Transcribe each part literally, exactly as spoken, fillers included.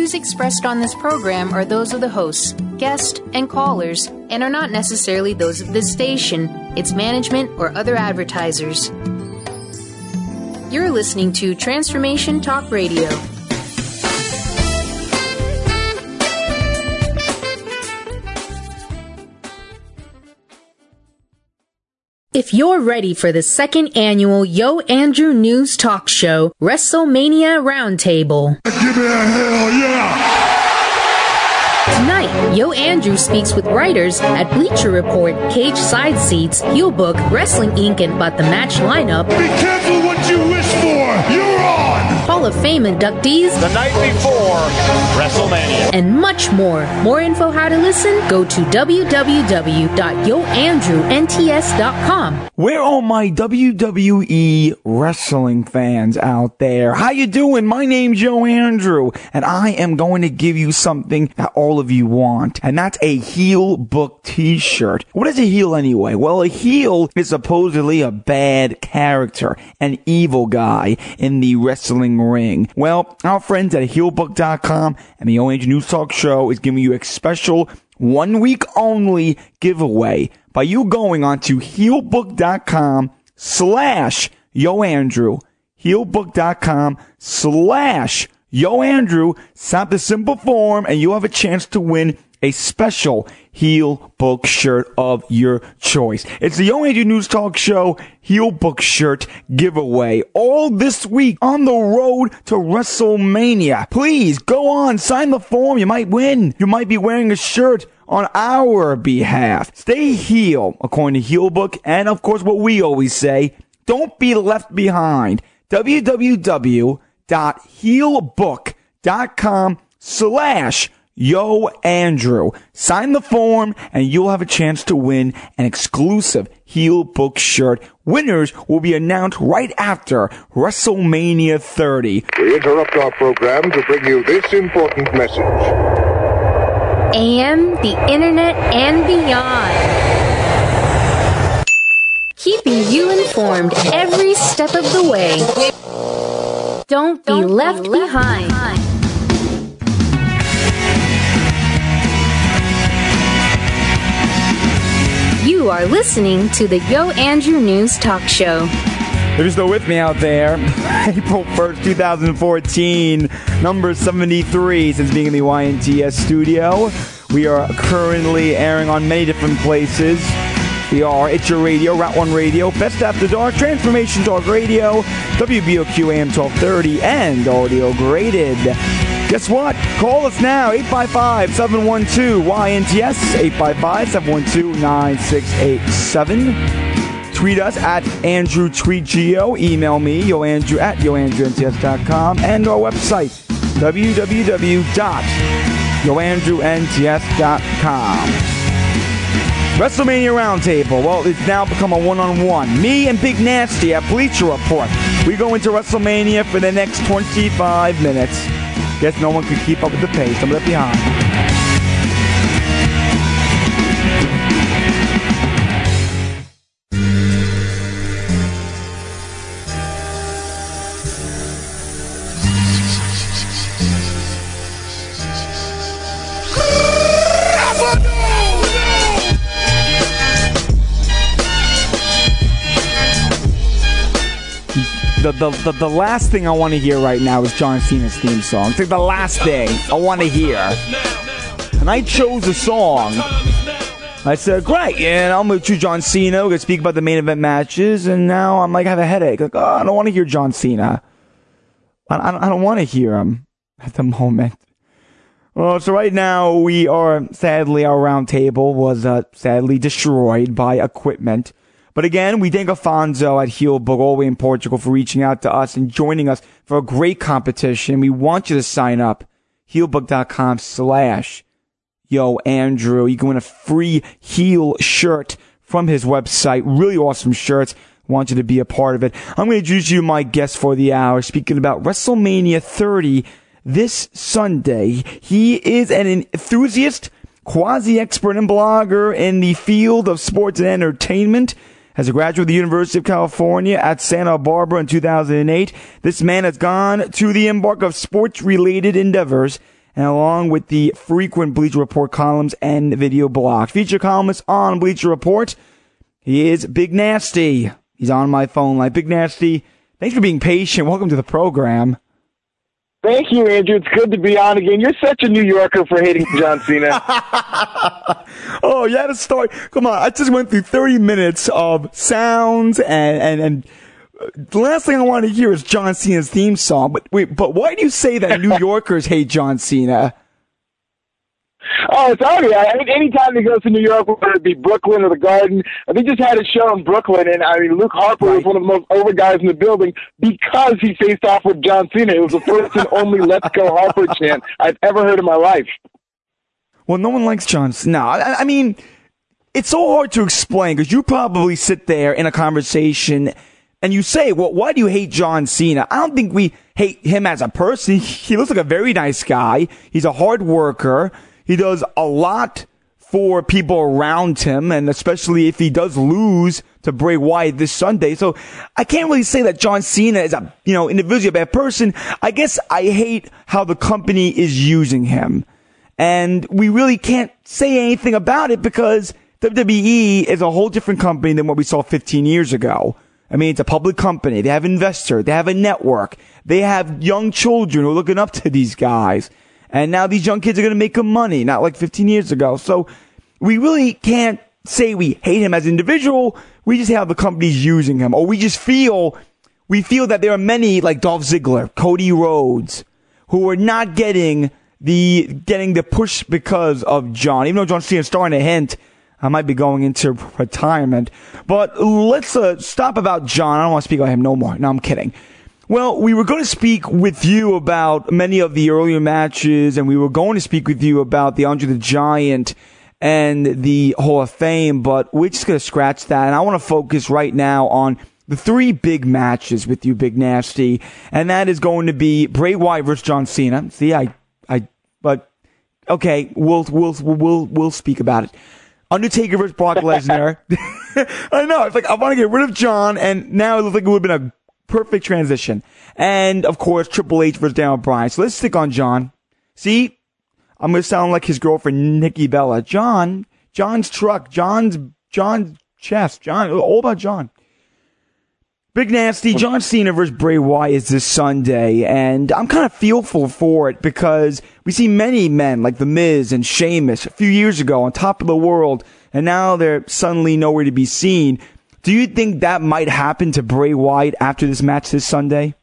views expressed on this program are those of the hosts, guests, and callers, and are not necessarily those of this station, its management, or other advertisers. You're listening to Transformation Talk Radio. If you're ready for the second annual Yo Andrew News Talk Show, WrestleMania Roundtable. Give me a hell yeah! Tonight, Yo Andrew speaks with writers at Bleacher Report, Cage Side Seats, Heel Book, Wrestling Incorporated, about the match lineup. Be careful what you wish for! You're on! Hall of Fame inductees. The night before WrestleMania. And much more. More info how to listen? Go to w w w dot yo andrew n t s dot com. Where are my W W E wrestling fans out there? How you doing? My name's Yo Andrew, and I am going to give you something that all of you want, and that's a heel book t-shirt. What is a heel anyway? Well, a heel is supposedly a bad character, an evil guy in the wrestling ring. Well, our friends at heel book dot com and the Yo Andrew News Talk Show is giving you a special one week only giveaway by you going on to heel book dot com slash Yo Andrew, heel book dot com slash Yo Andrew, sign the simple form, and you'll have a chance to win a special heel book shirt of your choice. It's the Yo Andrew News Talk Show heel book shirt giveaway all this week on the road to WrestleMania. Please go on, sign the form. You might win. You might be wearing a shirt on our behalf. Stay heel, according to Heel Book, and of course what we always say, don't be left behind. w w w dot heel book dot com slash Yo Andrew. Sign the form and you'll have a chance to win an exclusive Heel Book shirt. Winners will be announced right after WrestleMania thirty. We interrupt our program to bring you this important message. A M, the Internet, and beyond. Keeping you informed every step of the way. Don't be Don't left, be left behind. behind. You are listening to the Yo Andrew News Talk Show. If you're still with me out there, April first, twenty fourteen, number seventy-three since being in the Y N T S studio. We are currently airing on many different places. We are It's Your Radio, Route one Radio, Best After Dark, Transformation Talk Radio, W B O Q A M twelve thirty, and Audio Graded. Guess what? Call us now, eight five five, seven one two, Y N T S, eight five five, seven one two, nine six eight seven. Tweet us at Andrew Tweet Geo. Email me, yoandrew at yo andrew n t s dot com. And our website, w w w dot yo andrew n t s dot com. WrestleMania Roundtable. Well, it's now become a one-on-one. Me and Big Nasty at Bleacher Report. We go into WrestleMania for the next twenty-five minutes. Guess no one could keep up with the pace. I'm left behind. The, the, the, the last thing I want to hear right now is John Cena's theme song. It's like the last thing I want to hear. And I chose a song. I said, great, and I'm going to choose John Cena. We're going to speak about the main event matches. And now I'm like, I have a headache. Like, oh, I don't want to hear John Cena. I, I, I don't want to hear him at the moment. Well, so right now we are, sadly, our round table was uh, sadly destroyed by equipment. But again, we thank Afonso at Heel Book all the way in Portugal for reaching out to us and joining us for a great competition. We want you to sign up. heel book dot com slash Yo Andrew. You can win a free heel shirt from his website. Really awesome shirts. Want you to be a part of it. I'm going to introduce you my guest for the hour, speaking about WrestleMania thirty this Sunday. He is an enthusiast, quasi-expert and blogger in the field of sports and entertainment. As a graduate of the University of California at Santa Barbara in two thousand eight, this man has gone to the embark of sports-related endeavors and along with the frequent Bleacher Report columns and video blogs. Feature columnist on Bleacher Report, he is Big Nasty. He's on my phone line. Big Nasty, thanks for being patient. Welcome to the program. Thank you, Andrew. It's good to be on again. You're such a New Yorker for hating John Cena. Oh, you had to start. Come on. I just went through thirty minutes of sounds and, and, and the last thing I want to hear is John Cena's theme song. But wait, but why do you say that New Yorkers hate John Cena? Oh, it's obvious. I mean, anytime he goes to New York, whether it be Brooklyn or the Garden, they just had a show in Brooklyn, and I mean, Luke Harper right. was one of the most over guys in the building because he faced off with John Cena. It was the first and only "Let's Go Harper" chant I've ever heard in my life. Well, no one likes John Cena. No, I, I mean, it's so hard to explain because you probably sit there in a conversation and you say, well, why do you hate John Cena? I don't think we hate him as a person. He looks like a very nice guy. He's a hard worker. He does a lot for people around him, and especially if he does lose to Bray Wyatt this Sunday. So I can't really say that John Cena is a, you know, individually a bad person. I guess I hate how the company is using him. And we really can't say anything about it because W W E is a whole different company than what we saw fifteen years ago. I mean, it's a public company. They have investors. They have a network. They have young children who are looking up to these guys. And now these young kids are going to make them money, not like fifteen years ago. So we really can't say we hate him as an individual. We just have the companies using him. Or we just feel, we feel that there are many like Dolph Ziggler, Cody Rhodes, who are not getting the, getting the push because of John. Even though John Cena is starting to hint, I might be going into retirement. But let's uh, stop about John. I don't want to speak about him no more. No, I'm kidding. Well, we were going to speak with you about many of the earlier matches, and we were going to speak with you about the Andre the Giant and the Hall of Fame, but we're just going to scratch that, and I want to focus right now on the three big matches with you, Big Nasty, and that is going to be Bray Wyatt versus John Cena. See, I, I, but, okay, we'll, we'll, we'll, we'll speak about it. Undertaker versus Brock Lesnar. I know, it's like, I want to get rid of John, and now it looks like it would have been a perfect transition. And, of course, Triple H versus Daniel Bryan. So let's stick on John. See? I'm going to sound like his girlfriend, Nikki Bella. John, John's truck, John's, John's chest, John, all about John. Big Nasty, John Cena versus Bray Wyatt is this Sunday, and I'm kind of fearful for it because we see many men like The Miz and Sheamus a few years ago on top of the world, and now they're suddenly nowhere to be seen. Do you think that might happen to Bray Wyatt after this match this Sunday?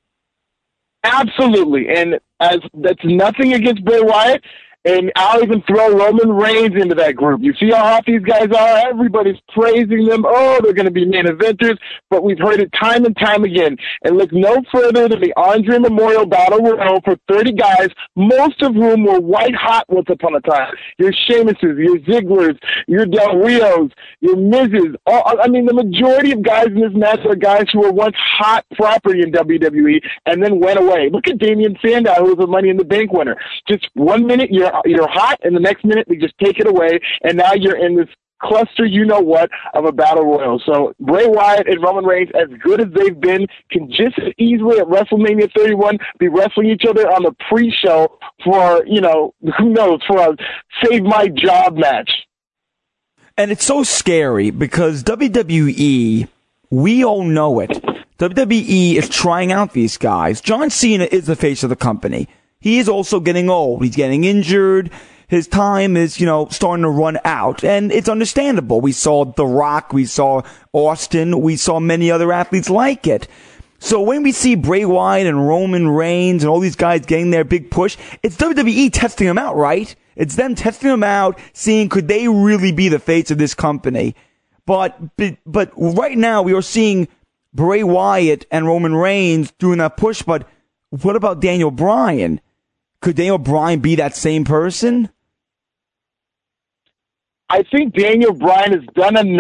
Absolutely, and as that's nothing against Bray Wyatt, and I'll even throw Roman Reigns into that group. You see how hot these guys are? Everybody's praising them. Oh, they're going to be main eventers, but we've heard it time and time again. And look no further than the Andre Memorial Battle Royal for thirty guys, most of whom were white hot once upon a time. Your Sheamuses, your Zigglers, your Del Rios, your Mizes. All, I mean, the majority of guys in this match are guys who were once hot property in W W E and then went away. Look at Damian Sandow, who was a Money in the Bank winner. Just one minute you're you're hot, and the next minute they just take it away, and now you're in this cluster, you know what, of a battle royal. So Bray Wyatt and Roman Reigns, as good as they've been, can just as easily at WrestleMania thirty-one be wrestling each other on the pre-show for, you know, who knows, for a Save My Job match. And it's so scary because W W E, we all know it. W W E is trying out these guys. John Cena is the face of the company. He is also getting old. He's getting injured. His time is, you know, starting to run out. And it's understandable. We saw The Rock. We saw Austin. We saw many other athletes like it. So when we see Bray Wyatt and Roman Reigns and all these guys getting their big push, it's W W E testing them out, right? It's them testing them out, seeing could they really be the face of this company. But, but, but right now we are seeing Bray Wyatt and Roman Reigns doing that push. But what about Daniel Bryan? Could Daniel Bryan be that same person? I think Daniel Bryan has done enough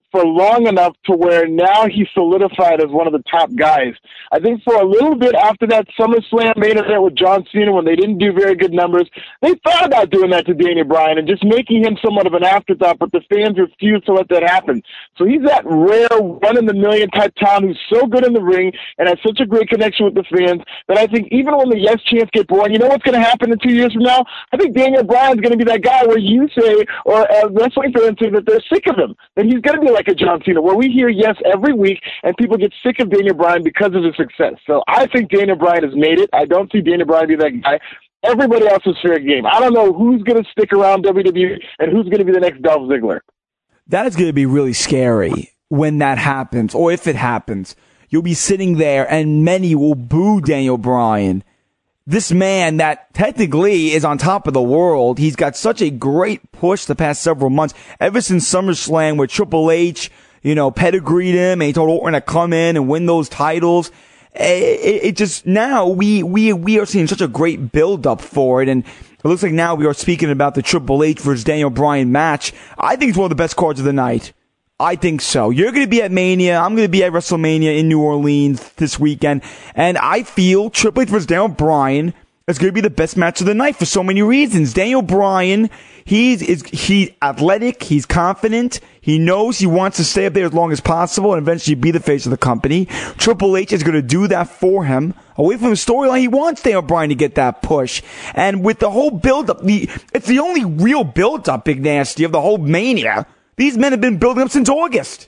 for long enough to where now he's solidified as one of the top guys. I think for a little bit after that SummerSlam main event with John Cena when they didn't do very good numbers, they thought about doing that to Daniel Bryan and just making him somewhat of an afterthought, but the fans refused to let that happen. So he's that rare one-in-the-million type talent who's so good in the ring and has such a great connection with the fans that I think even when the yes chants get boring, you know what's going to happen in two years from now? I think Daniel Bryan's going to be that guy where you say, or uh, wrestling fans say that they're sick of him, that he's going to be like a John Cena, where we hear yes every week and people get sick of Daniel Bryan because of his success. So I think Daniel Bryan has made it. I don't see Daniel Bryan be that guy. Everybody else is fair game. I don't know who's going to stick around W W E and who's going to be the next Dolph Ziggler. That is going to be really scary when that happens, or if it happens. You'll be sitting there and many will boo Daniel Bryan. This man that technically is on top of the world, he's got such a great push the past several months. Ever since SummerSlam where Triple H, you know, pedigreed him and he told Orton to come in and win those titles. It, it, it just, now we, we, we are seeing such a great build up for it. And it looks like now we are speaking about the Triple H versus Daniel Bryan match. I think it's one of the best cards of the night. I think so. You're going to be at Mania. I'm going to be at WrestleMania in New Orleans this weekend. And I feel Triple H versus Daniel Bryan is going to be the best match of the night for so many reasons. Daniel Bryan, he's, is, he's athletic. He's confident. He knows he wants to stay up there as long as possible and eventually be the face of the company. Triple H is going to do that for him. Away from the storyline, he wants Daniel Bryan to get that push. And with the whole build-up, the, it's the only real build-up, Big Nasty, of the whole Mania. These men have been building up since August.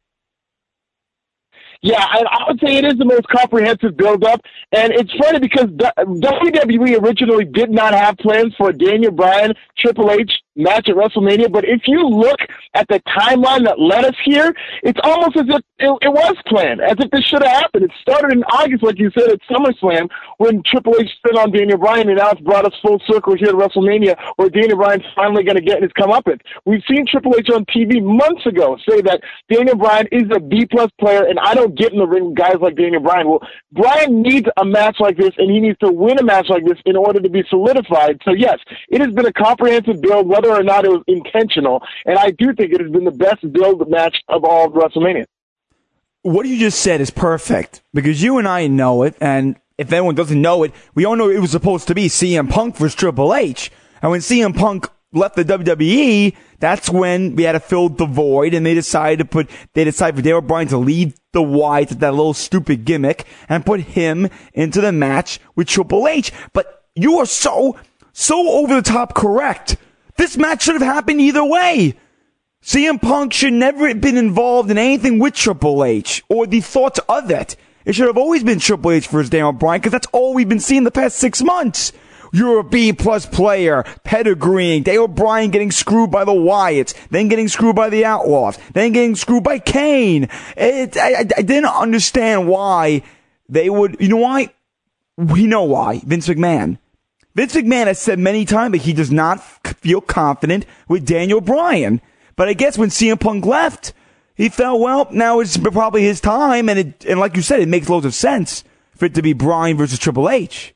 Yeah, I, I would say it is the most comprehensive build-up, and it's funny because W W E originally did not have plans for a Daniel Bryan Triple H match at WrestleMania, but if you look at the timeline that led us here, it's almost as if it, it was planned, as if this should have happened. It started in August, like you said, at SummerSlam, when Triple H stood on Daniel Bryan, and now it's brought us full circle here at WrestleMania, where Daniel Bryan's finally going to get his comeuppance. We've seen Triple H on T V months ago say that Daniel Bryan is a B-plus player, and I don't get in the ring with guys like Daniel Bryan. Well, Bryan needs a match like this, and he needs to win a match like this in order to be solidified. So, yes, it has been a comprehensive build, whether or not it was intentional, and I do think it has been the best build match of all of WrestleMania. What you just said is perfect, because you and I know it, and if anyone doesn't know it, we all know it was supposed to be C M Punk versus Triple H. And when C M Punk left the W W E, that's when we had to fill the void, and they decided to put, they decided for Daniel Bryan to leave the Wyatt, that little stupid gimmick, and put him into the match with Triple H. But you are so, so over the top correct. This match should have happened either way. C M Punk should never have been involved in anything with Triple H, or the thoughts of it. It should have always been Triple H versus Daniel Bryan, because that's all we've been seeing the past six months. You're a B-plus player, pedigreeing, Daniel Bryan getting screwed by the Wyatts, then getting screwed by the Outlaws, then getting screwed by Kane. It, I, I didn't understand why they would, you know why? We know why. Vince McMahon. Vince McMahon has said many times that he does not feel confident with Daniel Bryan. But I guess when C M Punk left, he felt, well, now it's probably his time, and it, and like you said, it makes loads of sense for it to be Bryan versus Triple H.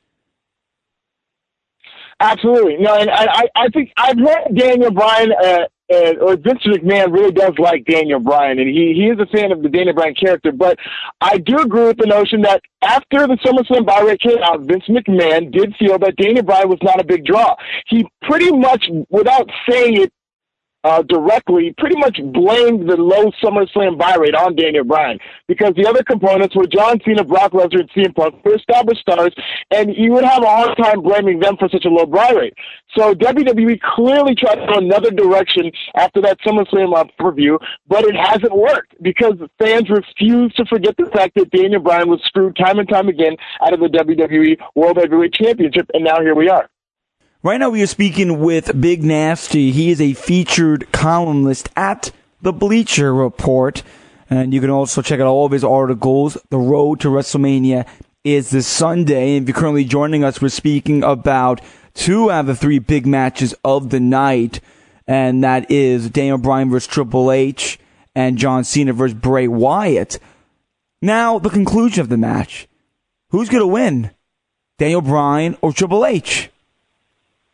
Absolutely. No, and I, I think I've heard Daniel Bryan, uh, uh, or Vince McMahon really does like Daniel Bryan, and he, he is a fan of the Daniel Bryan character, but I do agree with the notion that after the SummerSlam buy rate came out, Vince McMahon did feel that Daniel Bryan was not a big draw. He pretty much, without saying it, Uh, directly, pretty much blamed the low SummerSlam buy rate on Daniel Bryan, because the other components were John Cena, Brock Lesnar, and C M Punk, were established stars, and you would have a hard time blaming them for such a low buy rate. So W W E clearly tried to go another direction after that SummerSlam uh, review, but it hasn't worked, because fans refuse to forget the fact that Daniel Bryan was screwed time and time again out of the W W E World Heavyweight Championship, and now here we are. Right now we are speaking with Big Nasty. He is a featured columnist at the Bleacher Report. And you can also check out all of his articles. The Road to WrestleMania is this Sunday. And if you're currently joining us, we're speaking about two out of the three big matches of the night. And that is Daniel Bryan versus Triple H and John Cena versus Bray Wyatt. Now, the conclusion of the match. Who's going to win? Daniel Bryan or Triple H?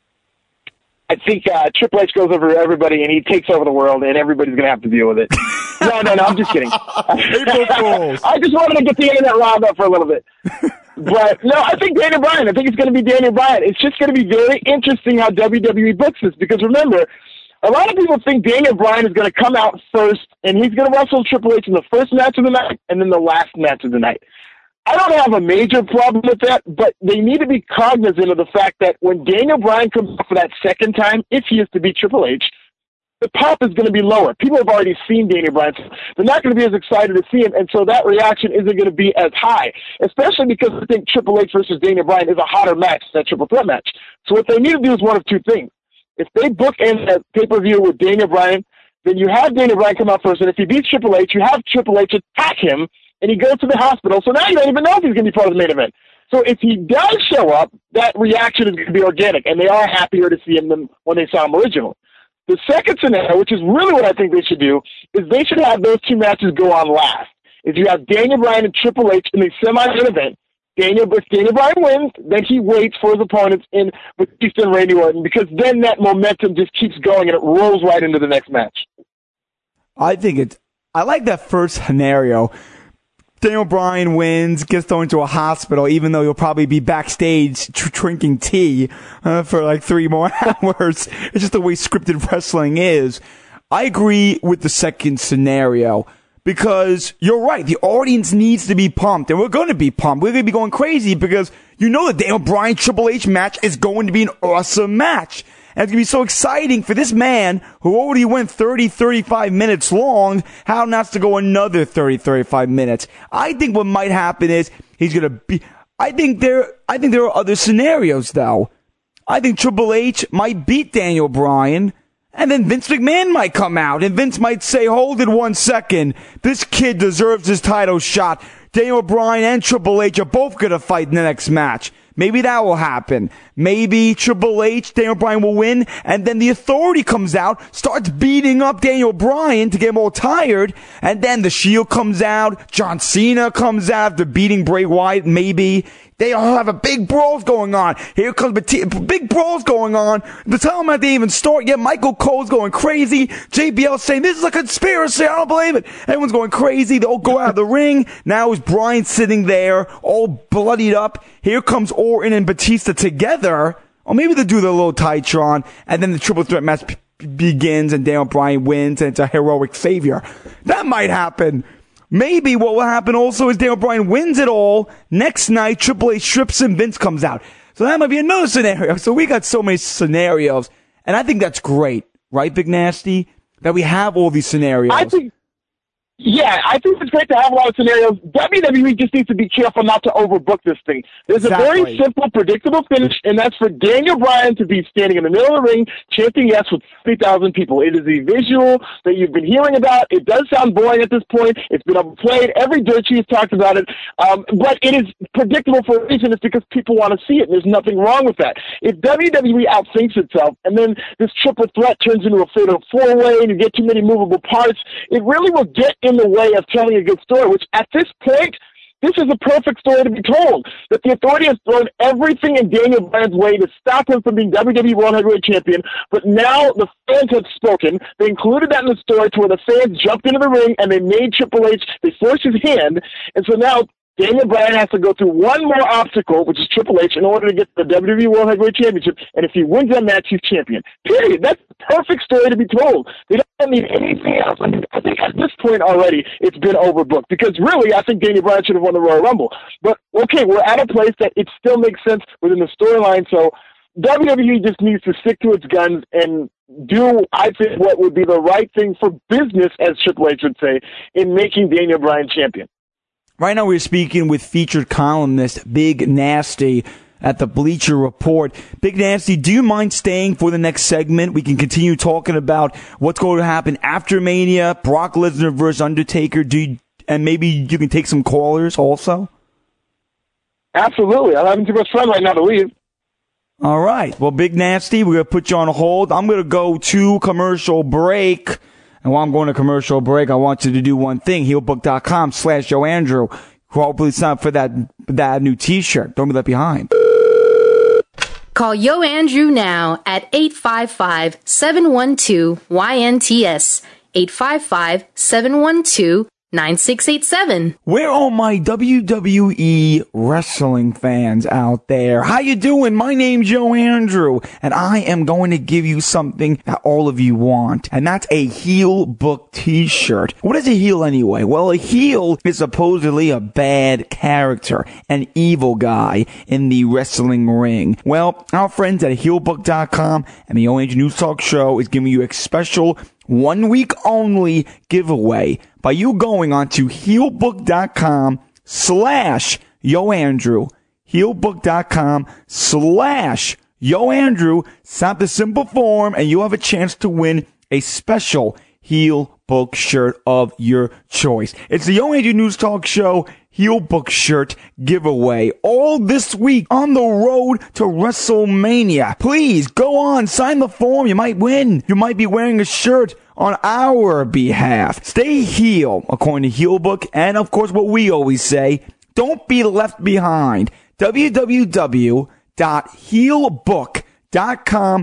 I think uh, Triple H goes over everybody, and he takes over the world, and everybody's going to have to deal with it. No, no, no, I'm just kidding. April Fools. I just wanted to get the internet riled up for a little bit. But, no, I think Daniel Bryan. I think it's going to be Daniel Bryan. It's just going to be very interesting how W W E books this, because remember, a lot of people think Daniel Bryan is going to come out first, and he's going to wrestle Triple H in the first match of the night and then the last match of the night. I don't have a major problem with that, but they need to be cognizant of the fact that when Daniel Bryan comes up for that second time, if he is to beat Triple H, the pop is going to be lower. People have already seen Daniel Bryan. So they're not going to be as excited to see him, and so that reaction isn't going to be as high, especially because I think Triple H versus Daniel Bryan is a hotter match, that triple threat match. So what they need to do is one of two things. If they book in a pay-per-view with Daniel Bryan, then you have Daniel Bryan come out first, and if he beats Triple H, you have Triple H attack him, and he goes to the hospital, so now you don't even know if he's going to be part of the main event. So if he does show up, that reaction is going to be organic, and they are happier to see him than when they saw him originally. The second scenario, which is really what I think they should do, is they should have those two matches go on last. If you have Daniel Bryan and Triple H in the semi-main event, Daniel, if Daniel Bryan wins, then he waits for his opponents in Batista and Randy Orton, because then that momentum just keeps going and it rolls right into the next match. I think it's, I like that first scenario. Daniel Bryan wins, gets thrown into a hospital, even though he'll probably be backstage tr- drinking tea uh, for like three more hours. It's just the way scripted wrestling is. I agree with the second scenario, because you're right. The audience needs to be pumped, and we're going to be pumped. We're going to be going crazy because you know the Daniel Bryan Triple H match is going to be an awesome match. And it's going to be so exciting for this man who already went thirty, thirty-five minutes long. How not to go another thirty, thirty-five minutes? I think what might happen is he's going to be, I think there, I think there are other scenarios though. I think Triple H might beat Daniel Bryan, and then Vince McMahon might come out, and Vince might say, hold it one second. This kid deserves his title shot. Daniel Bryan and Triple H are both going to fight in the next match. Maybe that will happen. Maybe Triple H, Daniel Bryan will win, and then the Authority comes out, starts beating up Daniel Bryan to get him all tired, and then the Shield comes out, John Cena comes out after beating Bray Wyatt, maybe. They all have a big brawls going on. Here comes Batista, big brawls going on. The time that they even start, yeah, Michael Cole's going crazy. J B L saying, this is a conspiracy, I don't believe it. Everyone's going crazy. They all go out of the ring. Now is Bryan sitting there, all bloodied up. Here comes Orton and Batista together. Or maybe they'll do the little Titron, and then the triple threat match p- begins, and Daniel Bryan wins, and it's a heroic savior. That might happen. Maybe what will happen also is Daniel Bryan wins it all. Next night, Triple H strips him, Vince comes out. So that might be another scenario. So we got so many scenarios, and I think that's great, right, Big Nasty? That we have all these scenarios. I think, yeah, I think it's great to have a lot of scenarios. W W E just needs to be careful not to overbook this thing. There's exactly. a very simple, predictable finish, and that's for Daniel Bryan to be standing in the middle of the ring, chanting yes with fifty thousand people. It is a visual that you've been hearing about. It does sound boring at this point. It's been overplayed. Every dirt sheet has talked about it. Um, but it is predictable for a reason. It's because people want to see it, and there's nothing wrong with that. If W W E outthinks itself, and then this triple threat turns into a fatal four-way, and you get too many movable parts, it really will get in the way of telling a good story, which at this point, this is a perfect story to be told. That the Authority has thrown everything in Daniel Bryan's way to stop him from being W W E World Heavyweight Champion, but now the fans have spoken. They included that in the story to where the fans jumped into the ring and they made Triple H, they forced his hand, and so now Daniel Bryan has to go through one more obstacle, which is Triple H, in order to get the W W E World Heavyweight Championship, and if he wins that match, he's champion. Period. That's the perfect story to be told. They don't need anything else. I think at this point already, it's been overbooked, because really, I think Daniel Bryan should have won the Royal Rumble. But, okay, we're at a place that it still makes sense within the storyline, so W W E just needs to stick to its guns and do, I think, what would be the right thing for business, as Triple H would say, in making Daniel Bryan champion. Right now we're speaking with featured columnist Big Nasty at the Bleacher Report. Big Nasty, do you mind staying for the next segment? We can continue talking about what's going to happen after Mania, Brock Lesnar versus Undertaker, do you, and maybe you can take some callers also? Absolutely. I'm having too much fun right now to leave. All right. Well, Big Nasty, we're going to put you on hold. I'm going to go to commercial break. And while I'm going to commercial break, I want you to do one thing. Heelbook.com slash Joe Andrew. Hopefully sign up for that, that new t-shirt. Don't be left behind. Call Yo Andrew now at eight five five, seven one two, Y N T S. eight five five, seven one two, nine six eight seven. Where are my W W E wrestling fans out there? How you doing? My name's Joe Andrew, and I am going to give you something that all of you want, and that's a heel book t-shirt. What is a heel anyway? Well, a heel is supposedly a bad character, an evil guy in the wrestling ring. Well, our friends at heel book dot com and the O Andrew News Talk Show is giving you a special one week only giveaway by you going on to heel book dot com slash Yo Andrew. heel book dot com slash Yo Andrew. Sign the simple form and you'll have a chance to win a special heel book shirt of your choice. It's the Yo Andrew News Talk Show heel book shirt giveaway all this week on the road to WrestleMania. Please go on, sign the form. You might win. You might be wearing a shirt on our behalf. Stay heel, according to Heelbook, and of course what we always say, don't be left behind. w w w dot heel book dot com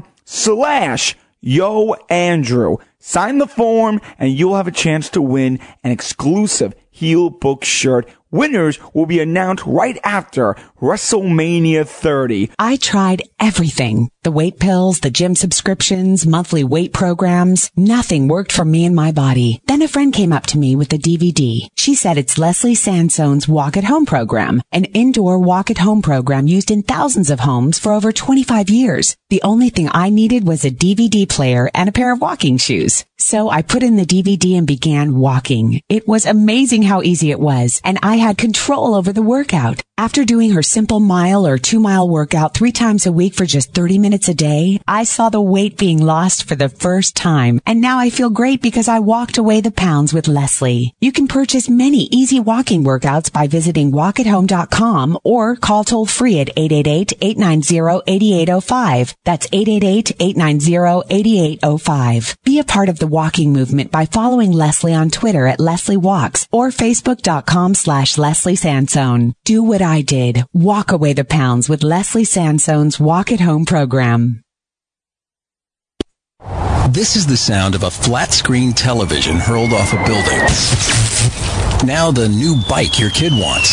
slash Yo Andrew. Sign the form and you'll have a chance to win an exclusive heel book shirt. Winners will be announced right after WrestleMania thirty. I tried everything. The weight pills, the gym subscriptions, monthly weight programs. Nothing worked for me and my body. Then a friend came up to me with a D V D. She said it's Leslie Sansone's Walk at Home program, an indoor walk at home program used in thousands of homes for over twenty-five years. The only thing I needed was a D V D player and a pair of walking shoes. So I put in the D V D and began walking. It was amazing how easy it was, and I had control over the workout. After doing her simple mile or two mile workout three times a week for just thirty minutes a day, I saw the weight being lost for the first time. And now I feel great because I walked away the pounds with Leslie. You can purchase many easy walking workouts by visiting walk at home dot com or call toll free at eight eight eight, eight nine zero, eight eight zero five. That's eight eight eight, eight nine zero, eight eight zero five. Be a part of the walking movement by following Leslie on Twitter at Leslie Walks or facebook dot com slash Leslie Sansone. Do what I did. Walk away the pounds with Leslie Sansone's Walk at Home program. This is the sound of a flat-screen television hurled off a building. Now the new bike your kid wants.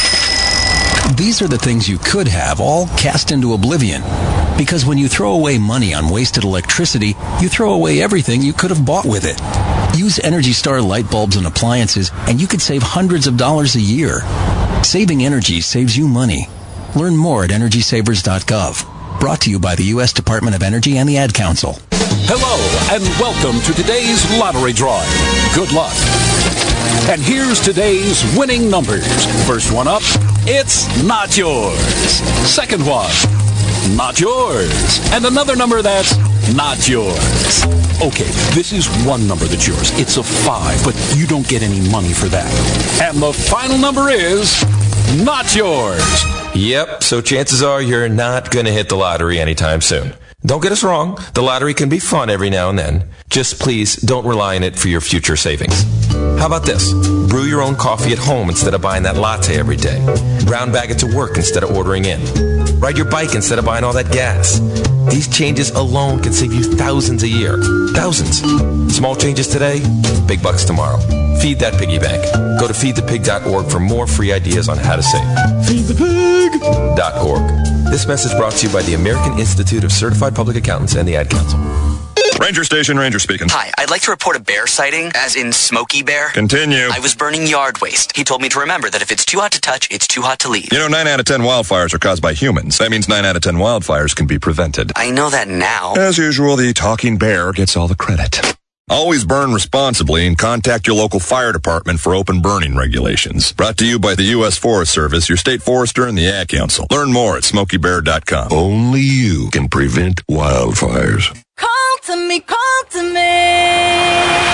These are the things you could have all cast into oblivion. Because when you throw away money on wasted electricity, you throw away everything you could have bought with it. Use Energy Star light bulbs and appliances, and you could save hundreds of dollars a year. Saving energy saves you money. Learn more at energy savers dot gov. Brought to you by the U S Department of Energy and the Ad Council. Hello, and welcome to today's lottery drawing. Good luck. And here's today's winning numbers. First one up, it's not yours. Second one, not yours. And another number that's not yours. Okay, this is one number that's yours. It's a five, but you don't get any money for that. And the final number is not yours. Yep, so chances are you're not going to hit the lottery anytime soon. Don't get us wrong, the lottery can be fun every now and then. Just please don't rely on it for your future savings. How about this? Brew your own coffee at home instead of buying that latte every day. Brown bag it to work instead of ordering in. Ride your bike instead of buying all that gas. These changes alone can save you thousands a year. Thousands. Small changes today, big bucks tomorrow. Feed that piggy bank. Go to feed the pig dot org for more free ideas on how to save. feed the pig dot org. This message brought to you by the American Institute of Certified Public Accountants and the Ad Council. Ranger Station, Ranger speaking. Hi, I'd like to report a bear sighting, as in Smokey Bear. Continue. I was burning yard waste. He told me to remember that if it's too hot to touch, it's too hot to leave. You know, nine out of ten wildfires are caused by humans. That means nine out of ten wildfires can be prevented. I know that now. As usual, the talking bear gets all the credit. Always burn responsibly and contact your local fire department for open burning regulations. Brought to you by the U S Forest Service, your state forester, and the Ad Council. Learn more at smokey bear dot com. Only you can prevent wildfires. Call to me, call to me.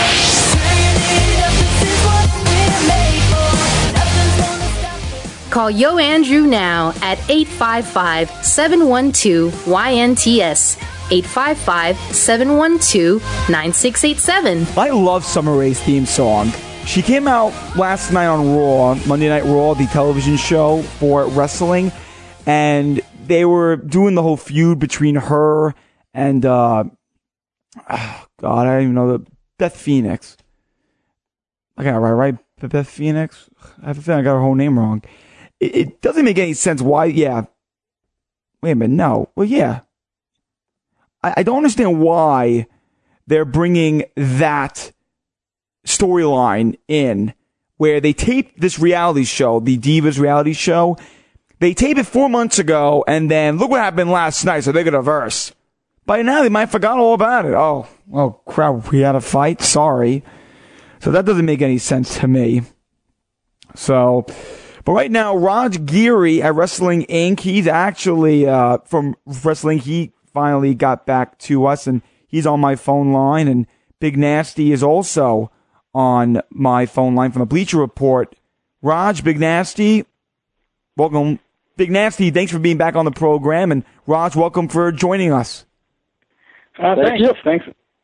Call Yo Andrew now at eight five five, seven one two, Y N T S. eight five five, seven one two, nine six eight seven. I love Summer Rae's theme song. She came out last night on Raw, Monday Night Raw, the television show for wrestling, and they were doing the whole feud between her and, uh, oh God, I don't even know the Beth Phoenix. I got it right, right? Beth Phoenix? I have a feeling I got her whole name wrong. It, it doesn't make any sense why, yeah. Wait a minute, no. Well, yeah. I, I don't understand why they're bringing that storyline in where they taped this reality show, the Divas reality show. They taped it four months ago, and then look what happened last night, so they're going to verse. By now, they might have forgot all about it. Oh, oh, crap, we had a fight? Sorry. So that doesn't make any sense to me. So, but right now, Raj Geary at Wrestling Incorporated, he's actually, uh, from Wrestling, he finally got back to us, and he's on my phone line, and Big Nasty is also on my phone line from the Bleacher Report. Raj, Big Nasty, welcome. Big Nasty, thanks for being back on the program, and Raj, welcome for joining us. Uh, thank you. Thanks.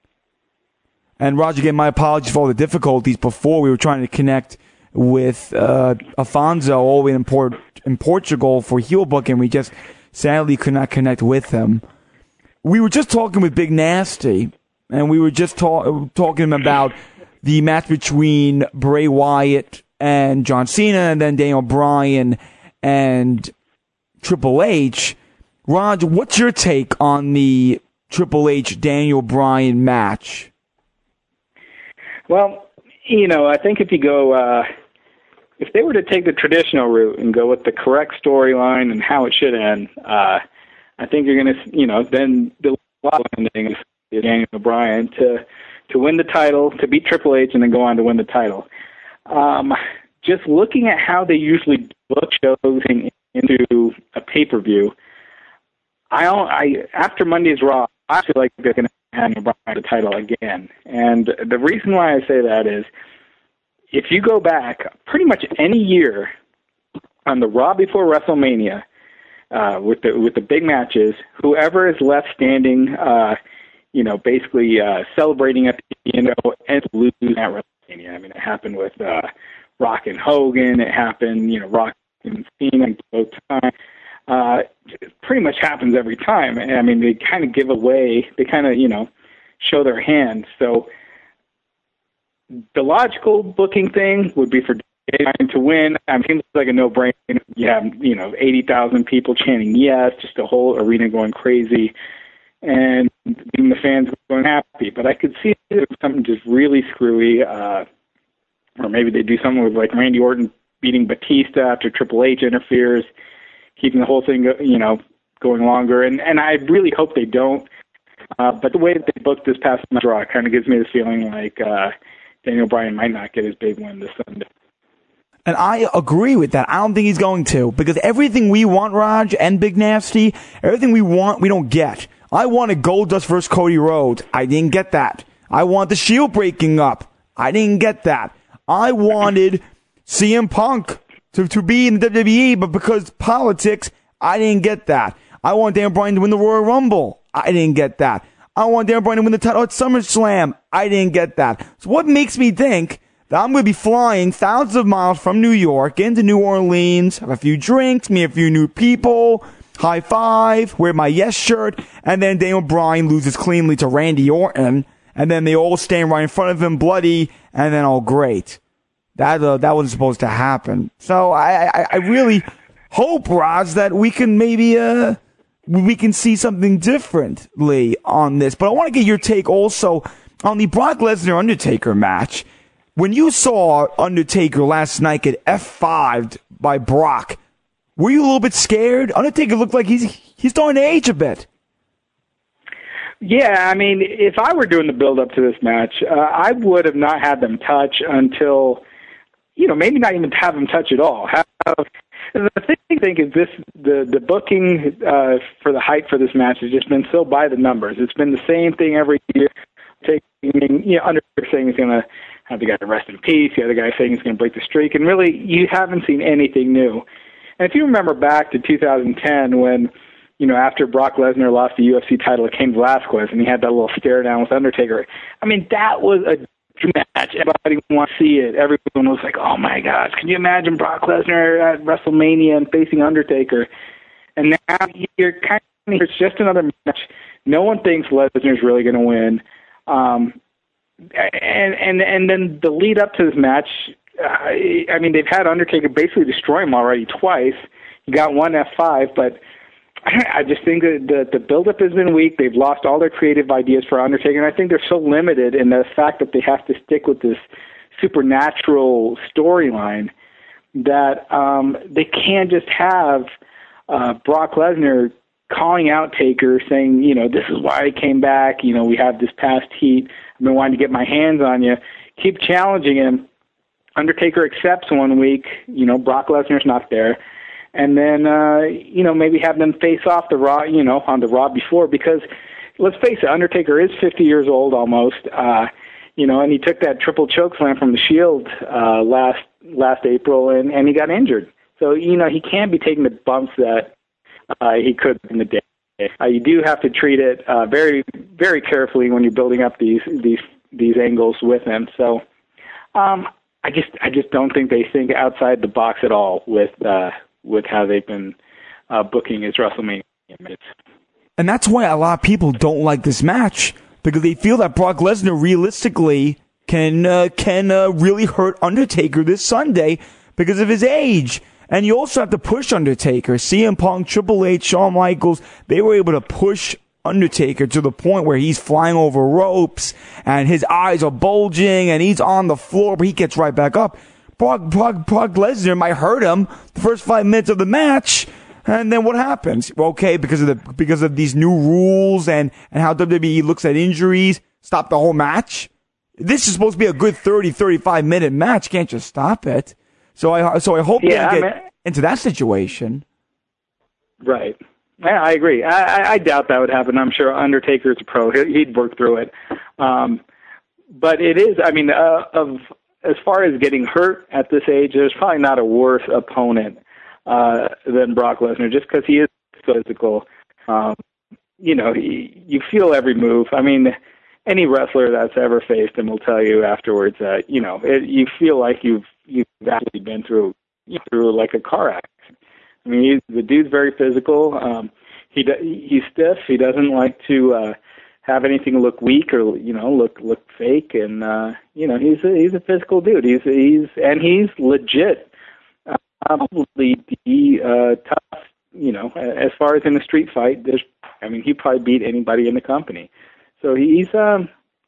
And Raj, again, my apologies for all the difficulties before. We were trying to connect with uh, Afonso all the way in, Port- in Portugal for heel booking. We just sadly could not connect with him. We were just talking with Big Nasty, and we were just ta- talking about the match between Bray Wyatt and John Cena, and then Daniel Bryan and Triple H. Raj, what's your take on the Triple H Daniel Bryan match? Well, you know, I think if you go, uh, if they were to take the traditional route and go with the correct storyline and how it should end, uh, I think you're going to, you know, then the ending is Daniel Bryan to to win the title, to beat Triple H, and then go on to win the title. Um, just looking at how they usually book shows into a pay-per-view, I, don't, I after Monday's Raw, I feel like they're going to have Bryan the title again. And the reason why I say that is, if you go back pretty much any year on the Raw before WrestleMania, uh, with the with the big matches, whoever is left standing, uh, you know, basically uh, celebrating at the end of and losing at WrestleMania. I mean, it happened with uh, Rock and Hogan. It happened, you know, Rock and Cena both times. Uh, it pretty much happens every time. And I mean, they kind of give away, they kind of, you know, show their hand. So the logical booking thing would be for Bryan to win. I mean, it seems like a no-brainer. You have, you know, eighty thousand people chanting yes, just the whole arena going crazy, and even the fans going happy. But I could see something just really screwy, uh, or maybe they do something with like Randy Orton beating Batista after Triple H interferes, keeping the whole thing, you know, going longer. And, and I really hope they don't. Uh, but the way that they booked this past Raw kind of gives me the feeling like uh, Daniel Bryan might not get his big win this Sunday. And I agree with that. I don't think he's going to, because everything we want, Raj and Big Nasty, everything we want, we don't get. I wanted Goldust versus Cody Rhodes. I didn't get that. I want the Shield breaking up. I didn't get that. I wanted C M Punk to, to be in the W W E, but because politics, I didn't get that. I want Daniel Bryan to win the Royal Rumble. I didn't get that. I want Daniel Bryan to win the title at SummerSlam. I didn't get that. So what makes me think that I'm going to be flying thousands of miles from New York into New Orleans, have a few drinks, meet a few new people, high five, wear my yes shirt, and then Daniel Bryan loses cleanly to Randy Orton, and then they all stand right in front of him bloody, and then all great. That uh, that wasn't supposed to happen. So I, I, I really hope, Raj, that we can maybe uh we can see something differently on this. But I want to get your take also on the Brock Lesnar Undertaker match. When you saw Undertaker last night get F fived by Brock, were you a little bit scared? Undertaker looked like he's he's starting to age a bit. Yeah, I mean, if I were doing the build-up to this match, uh, I would have not had them touch until, you know, maybe not even have them touch at all. Have, the thing I think is this: the the booking uh, for the hype for this match has just been so by the numbers. It's been the same thing every year. Taking, you know, Undertaker saying he's going to have the guy rest in peace, the other guy saying he's going to break the streak, and really, you haven't seen anything new. And if you remember back to two thousand ten when, you know, after Brock Lesnar lost the U F C title to Cain Velasquez, and he had that little stare down with Undertaker, I mean, that was a match. Everybody wanted to see it. Everyone was like, oh my gosh, can you imagine Brock Lesnar at WrestleMania and facing Undertaker? And now you're kind of, it's just another match. No one thinks Lesnar's really going to win. Um, and and and then the lead up to this match, uh, I mean, they've had Undertaker basically destroy him already twice. He got one F five, but I just think that the, the build-up has been weak. They've lost all their creative ideas for Undertaker, and I think they're so limited in the fact that they have to stick with this supernatural storyline that um, they can't just have uh, Brock Lesnar calling out Taker, saying, you know, this is why I came back. You know, we have this past heat. I've been wanting to get my hands on you. Keep challenging him. Undertaker accepts one week. You know, Brock Lesnar's not there. And then, uh, you know, maybe have them face off the Raw, you know, on the Raw before, because let's face it, Undertaker is fifty years old almost, uh, you know, and he took that triple choke slam from the Shield uh, last last April, and, and he got injured. So, you know, he can't be taking the bumps that uh, he could in the day. Uh, you do have to treat it uh, very, very carefully when you're building up these these these angles with him. So, um, I just I just don't think they think outside the box at all with. Uh, with how they've been uh, booking his WrestleMania matches. And that's why a lot of people don't like this match, because they feel that Brock Lesnar realistically can uh, can uh, really hurt Undertaker this Sunday because of his age. And you also have to push Undertaker. C M Punk, Triple H, Shawn Michaels, they were able to push Undertaker to the point where he's flying over ropes and his eyes are bulging and he's on the floor, but he gets right back up. Brock, Brock, Brock Lesnar might hurt him the first five minutes of the match, and then what happens? Okay, because of the because of these new rules and, and how W W E looks at injuries, stop the whole match. This is supposed to be a good thirty, thirty-five minute match. Can't just stop it. So I so I hope yeah, they get I mean, into that situation. Right. Yeah, I agree. I, I, I doubt that would happen. I'm sure Undertaker's a pro. He'd work through it. Um, but it is. I mean, uh, of as far as getting hurt at this age, there's probably not a worse opponent uh, than Brock Lesnar, just because he is physical. Um, you know, he, you feel every move. I mean, any wrestler that's ever faced him will tell you afterwards that, you know, it, you feel like you've you've actually been through through like a car accident. I mean, he's, the dude's very physical. Um, he he's stiff. He doesn't like to uh, have anything look weak or, you know, look look fake, and uh, you know, he's a, he's a physical dude. He's he's and he's legit, uh, probably the uh, tough. You know, as far as in a street fight, there's, I mean, he probably beat anybody in the company. So he's um,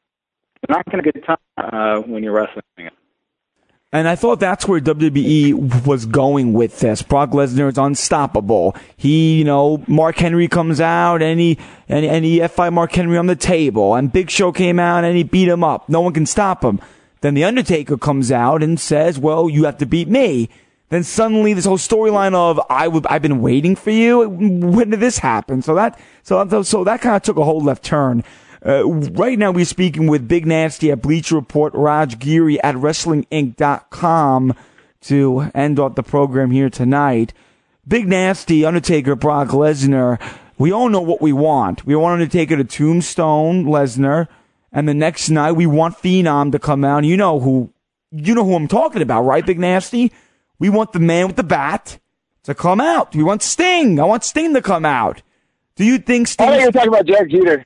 not going to get time uh, when you're wrestling him. And I thought that's where W W E was going with this. Brock Lesnar is unstoppable. He, you know, Mark Henry comes out and he, and, and he F five Mark Henry on the table. And Big Show came out and he beat him up. No one can stop him. Then The Undertaker comes out and says, well, you have to beat me. Then suddenly this whole storyline of, I w- I've been waiting for you. When did this happen? So that, so, so that kind of took a whole left turn. Uh, right now we're speaking with Big Nasty at Bleacher Report, Raj Giri at Wrestling Inc dot com to end off the program here tonight. Big Nasty, Undertaker, Brock Lesnar. We all know what we want. We want Undertaker to tombstone Lesnar, and the next night we want Phenom to come out. You know who, you know who I'm talking about, right, Big Nasty? We want the man with the bat to come out. We want Sting. I want Sting to come out. Do you think Sting? I think you're talking about Derek Jeter.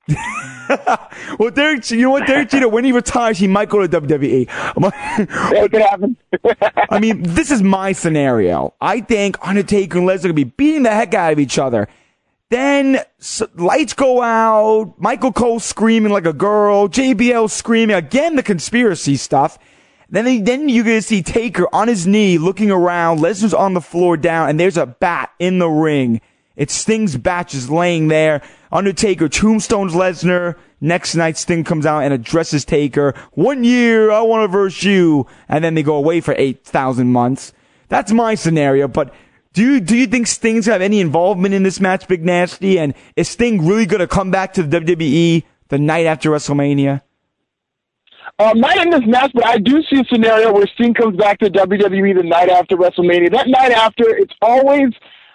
Well, Derek, you know what, Derek Jeter, when he retires, he might go to W W E. It could happen. I mean, this is my scenario. I think Undertaker and Lesnar are going to be beating the heck out of each other. Then so, lights go out, Michael Cole screaming like a girl, J B L screaming, again the conspiracy stuff. Then, then you're going to see Taker on his knee looking around, Lesnar's on the floor down, and there's a bat in the ring. It's Sting's bat just laying there. Undertaker tombstones Lesnar. Next night, Sting comes out and addresses Taker. One year, I want to verse you. And then they go away for eight thousand months. That's my scenario. But do you, do you think Sting's going to have any involvement in this match, Big Nasty? And is Sting really going to come back to the W W E the night after WrestleMania? Um, not in this match, but I do see a scenario where Sting comes back to W W E the night after WrestleMania. That night after, it's always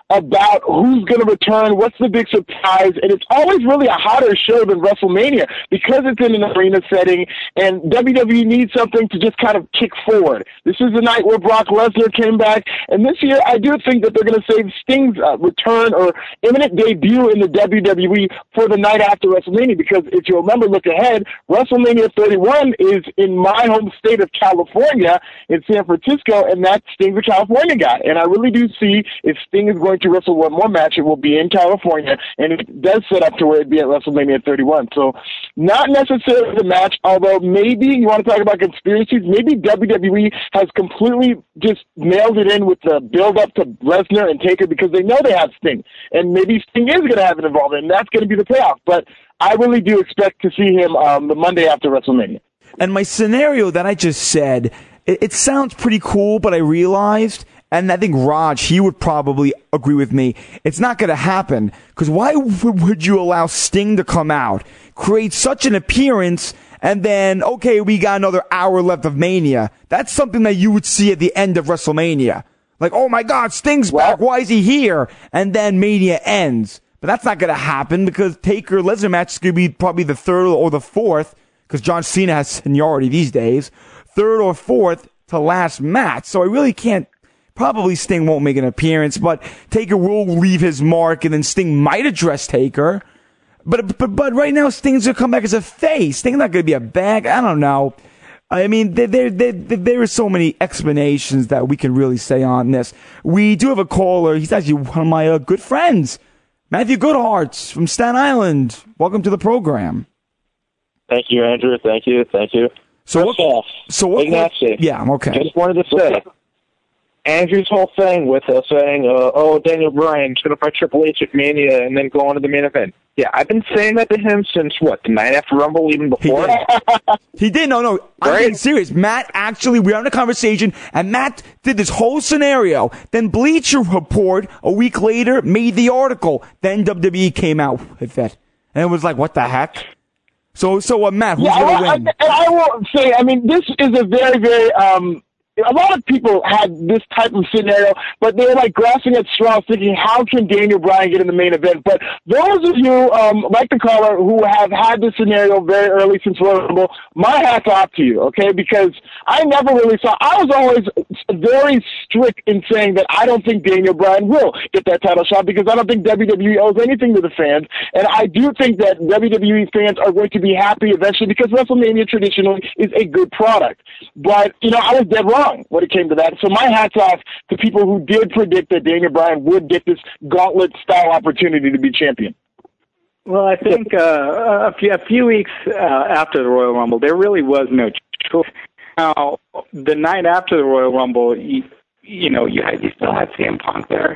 about who's going to return, what's the big surprise, and it's always really a hotter show than WrestleMania because it's in an arena setting, and W W E needs something to just kind of kick forward. This is the night where Brock Lesnar came back, and this year I do think that they're going to save Sting's uh, return or imminent debut in the W W E for the night after WrestleMania, because if you remember, look ahead, WrestleMania thirty-one is in my home state of California, in San Francisco, and that's Sting's a California guy, and I really do see if Sting is going to wrestle one more match, it will be in California, and it does set up to where it'd be at WrestleMania thirty-one. So not necessarily the match, although maybe you want to talk about conspiracies, maybe W W E has completely just nailed it in with the build-up to Lesnar and Taker because they know they have Sting, and maybe Sting is going to have an involvement, and that's going to be the payoff. But I really do expect to see him um, the Monday after WrestleMania. And my scenario that I just said, it, it sounds pretty cool, but I realized, and I think Raj, he would probably agree with me, it's not going to happen. Because why w- would you allow Sting to come out, create such an appearance, and then, okay, we got another hour left of Mania? That's something that you would see at the end of WrestleMania. Like, oh my God, Sting's back, why is he here? And then Mania ends. But that's not going to happen because Taker-Lesnar match is going to be probably the third or the fourth, because John Cena has seniority these days, third or fourth to last match. So I really can't, probably Sting won't make an appearance, but Taker will leave his mark, and then Sting might address Taker. But but but right now, Sting's going to come back as a face. Sting's not going to be a bag. I don't know. I mean, there, there, there, there are so many explanations that we can really say on this. We do have a caller. He's actually one of my uh, good friends, Matthew Goodhart from Staten Island. Welcome to the program. Thank you, Andrew. Thank you. Thank you. So First what, off, so what, Ignacy, yeah, I'm okay. Just wanted to say, Andrew's whole thing with uh, saying, uh, oh, Daniel Bryan's going to fight Triple H at Mania and then go on to the main event. Yeah, I've been saying that to him since, what, the night after Rumble, even before? He did. He did. No, no. I'm right? being serious. Matt, actually, we were having a conversation, and Matt did this whole scenario. Then Bleacher Report, a week later, made the article. Then W W E came out with it. And it was like, what the heck? So, so uh, Matt, who's yeah, going to I, win? I, and I will say, I mean, this is a very, very, um, a lot of people had this type of scenario, but they were like grasping at straws thinking, how can Daniel Bryan get in the main event? But those of you, um, like the caller, who have had this scenario very early since Royal Rumble, my hat's off to you, okay? Because I never really saw, I was always very strict in saying that I don't think Daniel Bryan will get that title shot because I don't think W W E owes anything to the fans. And I do think that W W E fans are going to be happy eventually because WrestleMania traditionally is a good product. But, you know, I was dead wrong when it came to that. So my hat's off to people who did predict that Daniel Bryan would get this gauntlet-style opportunity to be champion. Well, I think uh, a, few, a few weeks uh, after the Royal Rumble, there really was no choice. Now, the night after the Royal Rumble, you, you know, you, had, you still had C M Punk there,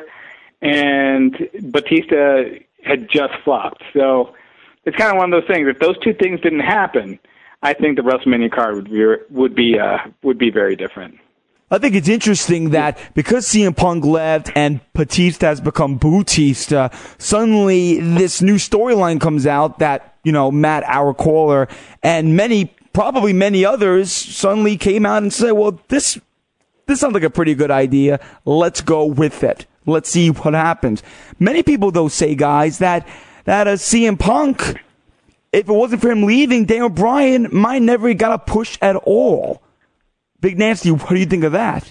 and Batista had just flopped. So it's kind of one of those things. If those two things didn't happen, I think the WrestleMania card would be would be uh, would be very different. I think it's interesting that because C M Punk left and Batista has become Bootista, suddenly this new storyline comes out that, you know, Matt, our caller, and many, probably many others suddenly came out and said, well, this, this sounds like a pretty good idea. Let's go with it. Let's see what happens. Many people, though, say, guys, that, that uh, C M Punk, if it wasn't for him leaving, Daniel Bryan might never got a push at all. Big Nancy, what do you think of that?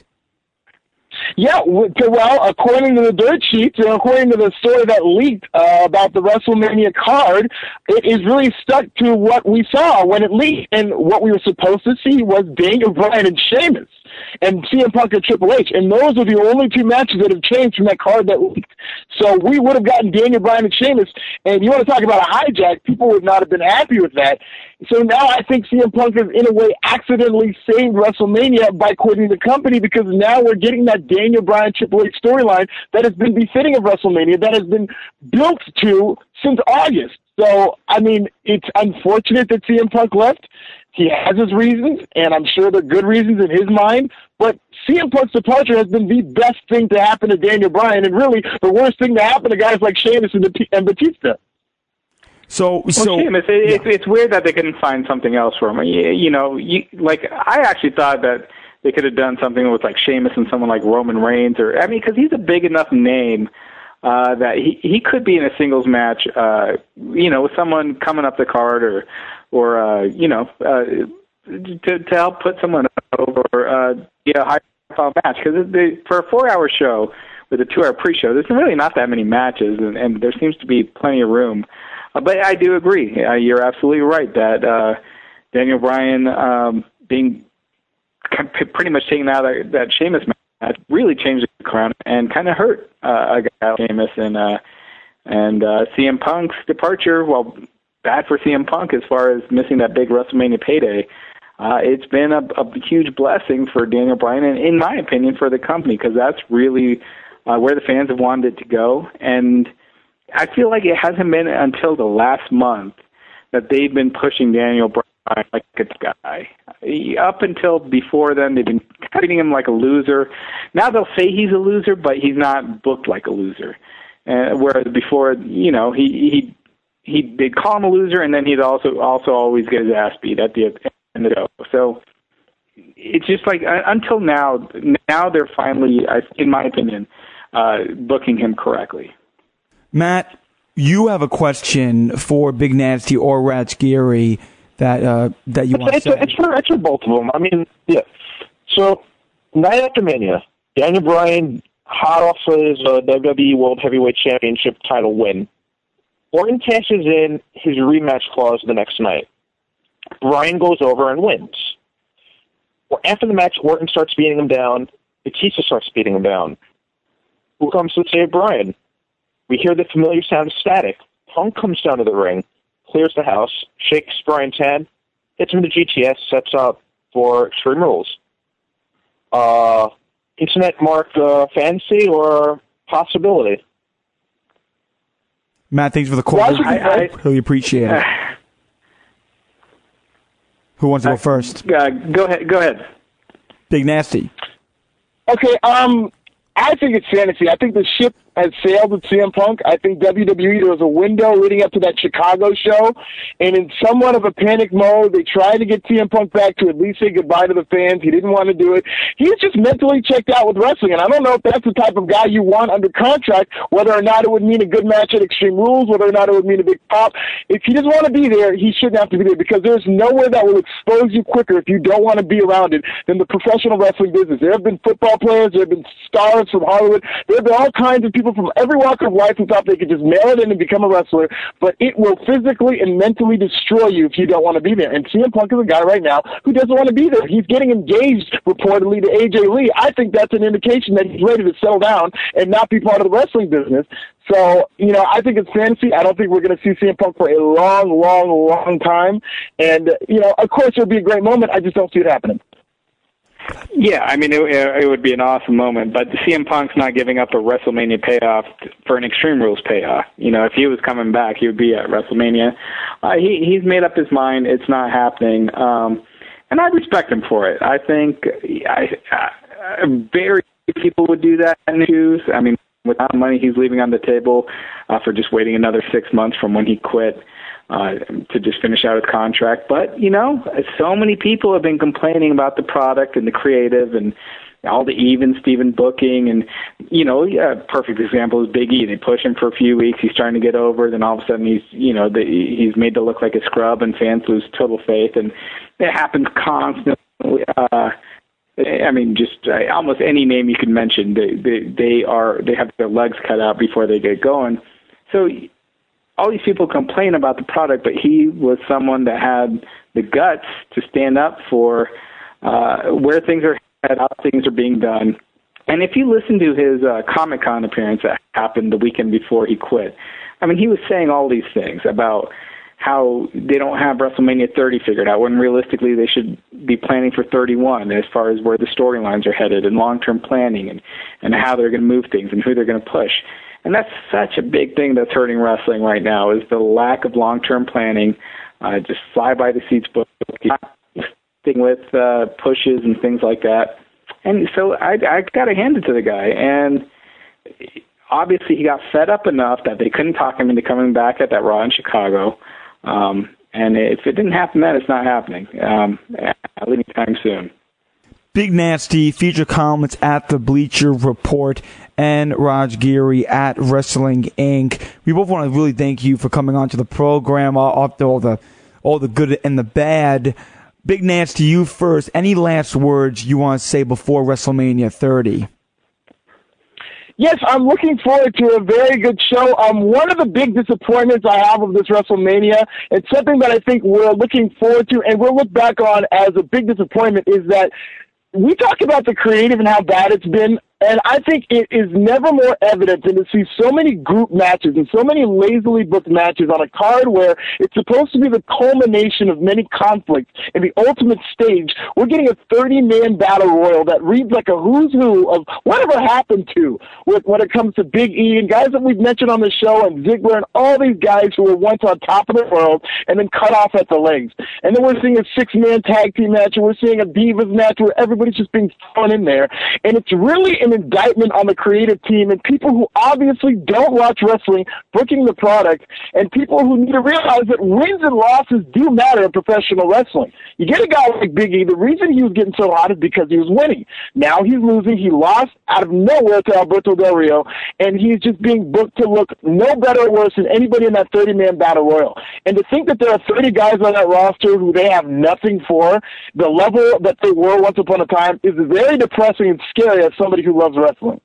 Yeah, well, according to the dirt sheets and according to the story that leaked uh, about the WrestleMania card, it is really stuck to what we saw when it leaked. And what we were supposed to see was Daniel Bryan and Sheamus and C M Punk and Triple H. And those are the only two matches that have changed from that card that leaked. So we would have gotten Daniel Bryan and Sheamus. And you want to talk about a hijack, people would not have been happy with that. So now I think C M Punk has, in a way, accidentally saved WrestleMania by quitting the company because now we're getting that Daniel Bryan Triple H storyline that has been befitting of WrestleMania, that has been built to since August. So, I mean, it's unfortunate that C M Punk left. He has his reasons, and I'm sure they're good reasons in his mind, but C M Punk's departure has been the best thing to happen to Daniel Bryan, and really the worst thing to happen to guys like Sheamus and, and Batista. So, well, so Sheamus, it, yeah. it's, it's weird that they couldn't find something else for him. You, you know, you, like I actually thought that they could have done something with like Sheamus and someone like Roman Reigns, or I mean, because he's a big enough name uh, that he, he could be in a singles match, uh, you know, with someone coming up the card or, or uh, you know, uh, to, to help put someone over, uh, you know, high-profile match. Because for a four-hour show with a two-hour pre-show, there's really not that many matches, and, and there seems to be plenty of room. Uh, but I do agree. Uh, you're absolutely right that uh, Daniel Bryan um, being pretty much taken out of that, that Sheamus match really changed the crown and kind of hurt uh, a guy like Sheamus. And, uh, and uh, C M Punk's departure, well, bad for C M Punk as far as missing that big WrestleMania payday. Uh, it's been a, a huge blessing for Daniel Bryan, and in my opinion, for the company, because that's really uh, where the fans have wanted it to go. And I feel like it hasn't been until the last month that they've been pushing Daniel Bryan like a guy. Up until before then, they've been treating him like a loser. Now they'll say he's a loser, but he's not booked like a loser. Uh, whereas before, you know, he he he they'd call him a loser, and then he'd also also always get his ass beat at the end of the show. So it's just like uh, until now, now they're finally, in my opinion, uh, booking him correctly. Matt, you have a question for Big Nasty or Rats Geary that uh, that you it's, want to it's, say. It's for, it's for both of them. I mean, yeah. So, night after Mania, Daniel Bryan, hot off his uh, W W E World Heavyweight Championship title win, Orton cashes in his rematch clause the next night. Bryan goes over and wins. Well, after the match, Orton starts beating him down. Batista starts beating him down. Who comes to save Bryan? We hear the familiar sound of static. Punk comes down to the ring, clears the house, shakes Bryan's hand, hits him with the G T S, sets up for Extreme Rules. Uh, internet mark uh, fantasy or possibility? Matt, thanks for the call. Well, I, I, really appreciate it. Who wants to go first? Uh, go ahead. Go ahead. Big Nasty. Okay, um, I think it's fantasy. I think the ship has sailed with C M Punk. I think W W E, there was a window leading up to that Chicago show, and in somewhat of a panic mode, they tried to get C M Punk back to at least say goodbye to the fans. He didn't want to do it. He's just mentally checked out with wrestling, and I don't know if that's the type of guy you want under contract, whether or not it would mean a good match at Extreme Rules, whether or not it would mean a big pop. If he doesn't want to be there, he shouldn't have to be there, because there's nowhere that will expose you quicker if you don't want to be around it than the professional wrestling business. There have been football players, there have been stars from Hollywood, there have been all kinds of people from every walk of life who thought they could just mail it in and become a wrestler, but it will physically and mentally destroy you if you don't want to be there. And C M Punk is a guy right now who doesn't want to be there. He's getting engaged, reportedly, to A J Lee. I think that's an indication that he's ready to settle down and not be part of the wrestling business. So, you know, I think it's fantasy. I don't think we're going to see C M Punk for a long, long, long time. And, you know, of course, it'll be a great moment. I just don't see it happening. Yeah, I mean, it, it would be an awesome moment, but C M Punk's not giving up a WrestleMania payoff for an Extreme Rules payoff. You know, if he was coming back, he would be at WrestleMania. Uh, he he's made up his mind; it's not happening, um, and I respect him for it. I think I, I, very few people would do that in his shoes. I mean, without money he's leaving on the table uh, for just waiting another six months from when he quit. Uh, to just finish out his contract. But, you know, so many people have been complaining about the product and the creative and all the even Steven booking. And, you know, a perfect example is Big E. They push him for a few weeks. He's starting to get over. Then all of a sudden he's, you know, the, he's made to look like a scrub and fans lose total faith. And it happens constantly. Uh, I mean, just uh, almost any name you can mention, they, they, they are, they have their legs cut out before they get going. So, all these people complain about the product, but he was someone that had the guts to stand up for uh, where things are headed, how things are being done. And if you listen to his uh, Comic-Con appearance that happened the weekend before he quit, I mean, he was saying all these things about how they don't have WrestleMania thirty figured out, when realistically they should be planning for thirty-one as far as where the storylines are headed and long-term planning and, and how they're going to move things and who they're going to push. And that's such a big thing that's hurting wrestling right now, is the lack of long-term planning, uh, just fly-by-the-seats booking, thing with uh, pushes and things like that. And so I, I got to hand it to the guy. And obviously he got fed up enough that they couldn't talk him into coming back at that Raw in Chicago. Um, and if it didn't happen then, it's not happening um, anytime soon. Big Nasty, feature comments at the Bleacher Report, and Raj Giri at Wrestling Incorporated. We both want to really thank you for coming on to the program, uh, after all the all the good and the bad. Big Nasty, you first. Any last words you want to say before WrestleMania thirty? Yes, I'm looking forward to a very good show. Um, one of the big disappointments I have of this WrestleMania, and something that I think we're looking forward to, and we'll look back on as a big disappointment, is that we talk about the creative and how bad it's been, and I think it is never more evident than to see so many group matches and so many lazily booked matches on a card where it's supposed to be the culmination of many conflicts and the ultimate stage. We're getting a thirty-man battle royal that reads like a who's who of whatever happened to with, when it comes to Big E and guys that we've mentioned on the show, and Ziggler and all these guys who were once on top of the world and then cut off at the legs. And then we're seeing a six-man tag team match, and we're seeing a Divas match where everybody's just being thrown in there. And it's really an indictment on the creative team and people who obviously don't watch wrestling booking the product, and people who need to realize that wins and losses do matter in professional wrestling. You get a guy like Big E, the reason he was getting so hot is because he was winning. Now he's losing. He lost out of nowhere to Alberto Del Rio, and he's just being booked to look no better or worse than anybody in that thirty-man battle royal. And to think that there are thirty guys on that roster who they have nothing for, the level that they were once upon a time, is very depressing and scary as somebody who loves wrestling.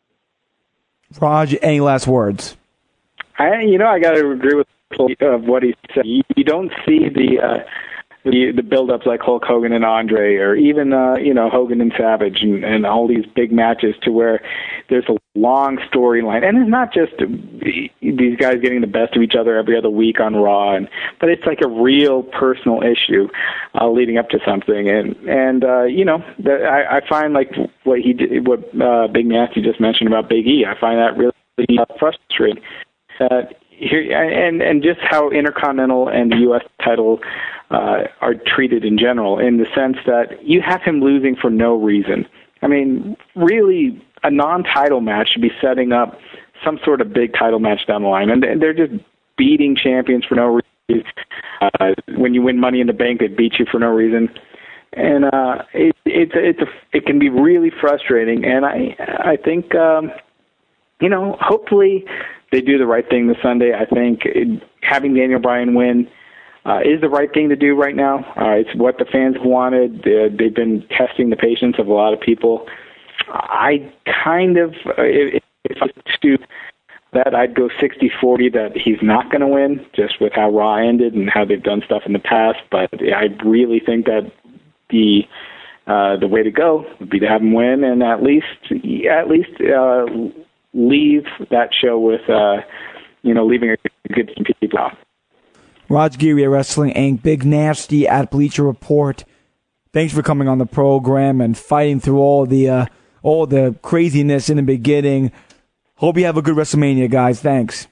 Raj, any last words? I, you know, I got to agree with uh, what he said. You, you don't see the uh, the the build-ups like Hulk Hogan and Andre, or even uh, you know Hogan and Savage, and, and all these big matches to where there's a long storyline, and it's not just these guys getting the best of each other every other week on Raw, and but it's like a real personal issue uh, leading up to something, and and uh, you know that I, I find like what he did, what uh, Big Nasty just mentioned about Big E, I find that really uh, frustrating. That here and and just how Intercontinental and the U S title uh, are treated in general, in the sense that you have him losing for no reason. I mean, really, a non-title match should be setting up some sort of big title match down the line, and they're just beating champions for no reason. Uh, when you win Money in the Bank, they beat you for no reason, and uh, it, it's it's a, it can be really frustrating. And I I think um, you know hopefully they do the right thing this Sunday. I think it, having Daniel Bryan win uh, is the right thing to do right now. Uh, it's what the fans wanted. Uh, they've been testing the patience of a lot of people. I kind of, if, if I was to that, I'd go sixty forty that he's not going to win, just with how Raw ended and how they've done stuff in the past. But I really think that the uh, the way to go would be to have him win, and at least at least uh, leave that show with uh, you know leaving a good people off. Raj Giri at Wrestling Incorporated, Big Nasty at Bleacher Report. Thanks for coming on the program and fighting through all the uh, all the craziness in the beginning. Hope you have a good WrestleMania, guys. Thanks.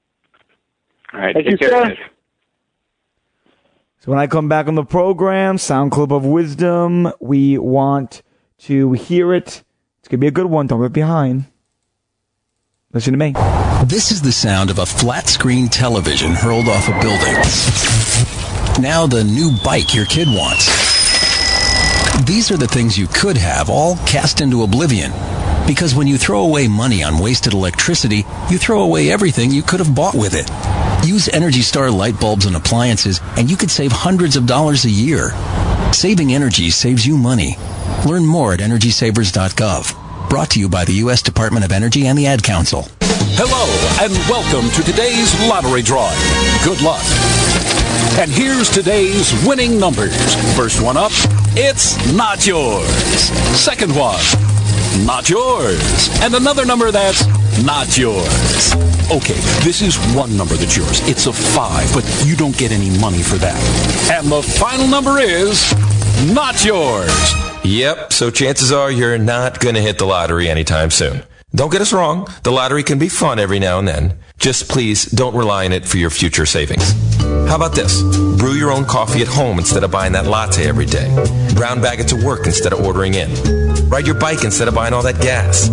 All right, Thank take you, care, sir. guys. So when I come back on the program, Sound Clip of Wisdom, we want to hear it. It's going to be a good one. Don't get behind. Listen to me. This is the sound of a flat-screen television hurled off a building. Now the new bike your kid wants. These are the things you could have, all cast into oblivion. Because when you throw away money on wasted electricity, you throw away everything you could have bought with it. Use Energy Star light bulbs and appliances, and you could save hundreds of dollars a year. Saving energy saves you money. Learn more at energy savers dot gov. Brought to you by the U S Department of Energy and the Ad Council. Hello, and welcome to today's lottery drawing. Good luck. And here's today's winning numbers. First one up, it's not yours. Second one, not yours. And another number that's not yours. Okay, this is one number that's yours. It's a five, but you don't get any money for that. And the final number is not yours. Yep, so chances are you're not going to hit the lottery anytime soon. Don't get us wrong, the lottery can be fun every now and then. Just please don't rely on it for your future savings. How about this? Brew your own coffee at home instead of buying that latte every day. Brown bag it to work instead of ordering in. Ride your bike instead of buying all that gas.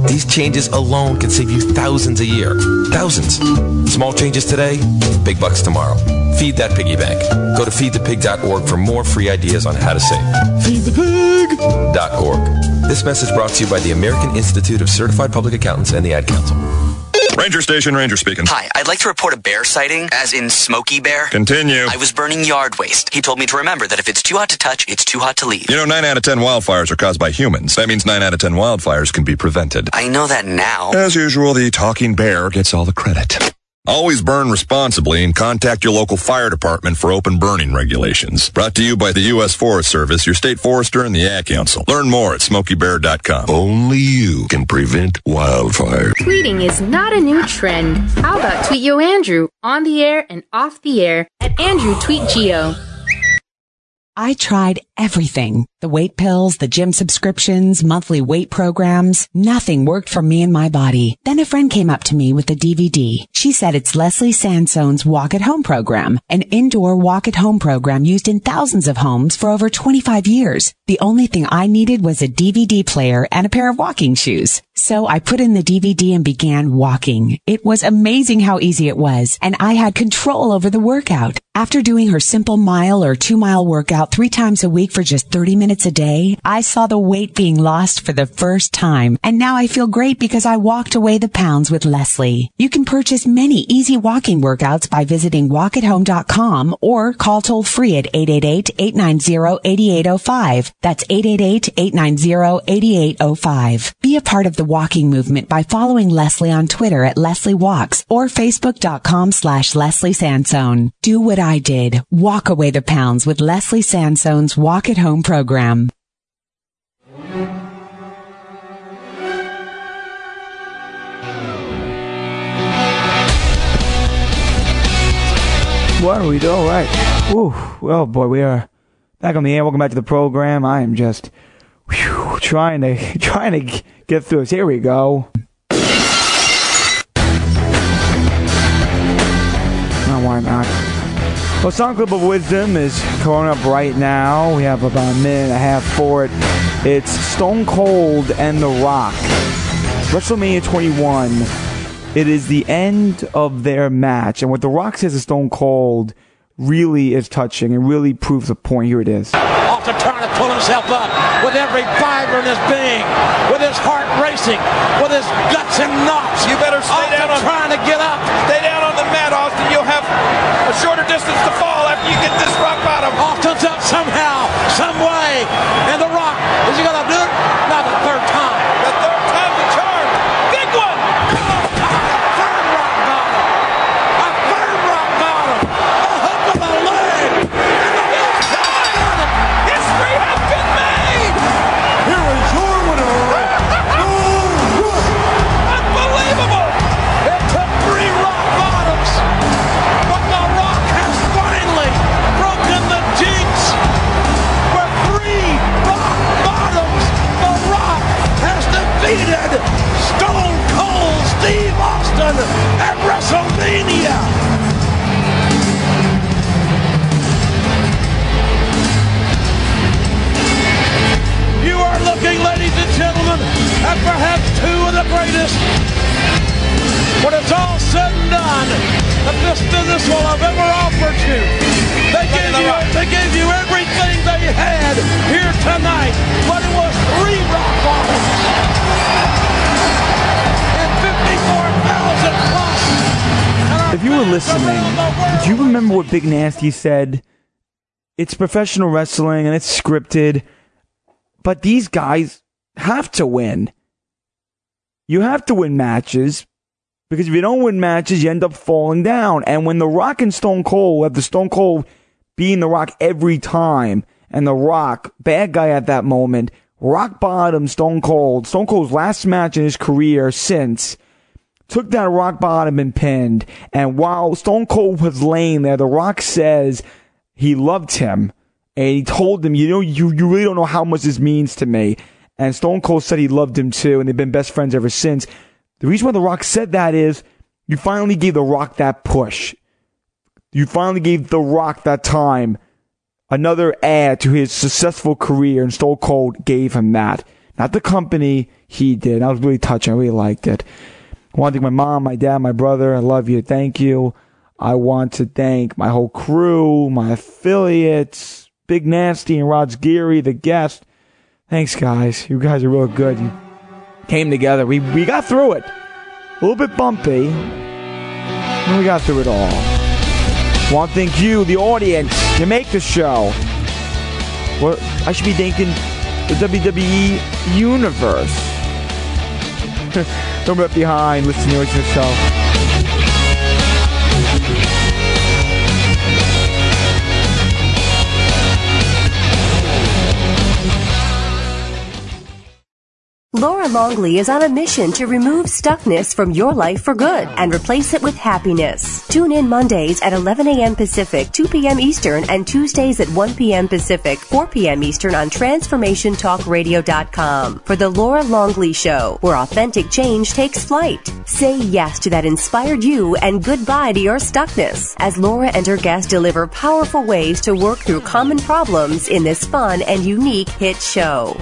These changes alone can save you thousands a year. Thousands. Small changes today, big bucks tomorrow. Feed that piggy bank. Go to feed the pig dot org for more free ideas on how to save. feed the pig dot org. This message brought to you by the American Institute of Certified Public Accountants and the Ad Council. Ranger Station, Ranger speaking. Hi, I'd like to report a bear sighting, as in Smokey Bear. Continue. I was burning yard waste. He told me to remember that if it's too hot to touch, it's too hot to leave. You know, nine out of ten wildfires are caused by humans. That means nine out of ten wildfires can be prevented. I know that now. As usual, the talking bear gets all the credit. Always burn responsibly and contact your local fire department for open burning regulations. Brought to you by the U S Forest Service, your state forester, and the Ad Council. Learn more at smokey bear dot com. Only you can prevent wildfire. Tweeting is not a new trend. How about Tweet Yo Andrew on the air and off the air at Andrew Tweet Geo? I tried everything. The weight pills, the gym subscriptions, monthly weight programs. Nothing worked for me and my body. Then a friend came up to me with a D V D. She said it's Leslie Sansone's Walk at Home program, an indoor walk at home program used in thousands of homes for over twenty-five years. The only thing I needed was a D V D player and a pair of walking shoes. So I put in the D V D and began walking. It was amazing how easy it was, and I had control over the workout. After doing her simple mile or two mile workout three times a week for just thirty minutes a day, I saw the weight being lost for the first time. And now I feel great because I walked away the pounds with Leslie. You can purchase many easy walking workouts by visiting walk at home dot com or call toll free at eight eight eight, eight nine zero, eight eight zero five. That's eight eight eight, eight nine zero, eight eight zero five. Be a part of the walking movement by following Leslie on Twitter at Leslie Walks or facebook dot com slash Leslie Sansone. Do what I did. Walk away the pounds with Leslie Sansone's Walk at Home program. What are we doing? All right. Ooh, well, boy, we are back on the air. Welcome back to the program. I am just whew, trying to trying to get through this. Here we go. No, why not? Well, Sound Clip of Wisdom is coming up right now. We have about a minute and a half for it. It's Stone Cold and The Rock. WrestleMania twenty-one. It is the end of their match. And what The Rock says to Stone Cold really is touching and really proves a point. Here it is. Often trying to pull himself up with every fiber in his being, with his heart racing, with his guts and knots. You better stay Often down on trying to get up. Stay down on the mat, Austin. You'll have a shorter distance to fall after you get this rock bottom. Austin's up somehow, some way, and The Rock, is he going to do it? Not the third time. The third time's the charm. Big one. Third rock bottom. A third rock bottom. A hook of the leg. And the whole time. History has been made. Here is your winner, Unbelievable. It took three rock bottoms, but The Rock has finally broken the jinx. With three rock bottoms, The Rock has defeated Stone Cold Steve Austin at WrestleMania. You are looking, ladies and gentlemen, at perhaps two of the greatest. When it's all said and done, that this business will have ever offered you. They gave you, they gave you everything they had here tonight, but it was three rock bottoms and fifty-four thousand plus. If you were listening, do you remember what Big Nasty said? It's professional wrestling and it's scripted, but these guys have to win. You have to win matches, because if you don't win matches, you end up falling down. And when The Rock and Stone Cold have the Stone Cold being The Rock every time, and The Rock, bad guy at that moment, rock bottom Stone Cold, Stone Cold's last match in his career since, took that rock bottom and pinned. And while Stone Cold was laying there, The Rock says he loved him. And he told him, you know, you, you really don't know how much this means to me. And Stone Cold said he loved him too, and they've been best friends ever since. The reason why The Rock said that is you finally gave The Rock that push. You finally gave The Rock that time, another add to his successful career, and Stone Cold gave him that. not the company. He did. I was really touching. I really liked it. I want to thank my mom, my dad, my brother. I love you. Thank you. I want to thank my whole crew, my affiliates, Big Nasty and Rods Geary, the guest. Thanks, guys. You guys are real good. You came together. We we got through it. A little bit bumpy. And we got through it all. I want to thank you, the audience. You make the show. Well, I should be thanking the W W E Universe. Don't be behind. Listen to yourself. Laura Longley is on a mission to remove stuckness from your life for good and replace it with happiness. Tune in Mondays at eleven a.m. Pacific, two p.m. Eastern, and Tuesdays at one p.m. Pacific, four p.m. Eastern on Transformation Talk Radio dot com for The Laura Longley Show, where authentic change takes flight. Say yes to that inspired you and goodbye to your stuckness as Laura and her guests deliver powerful ways to work through common problems in this fun and unique hit show.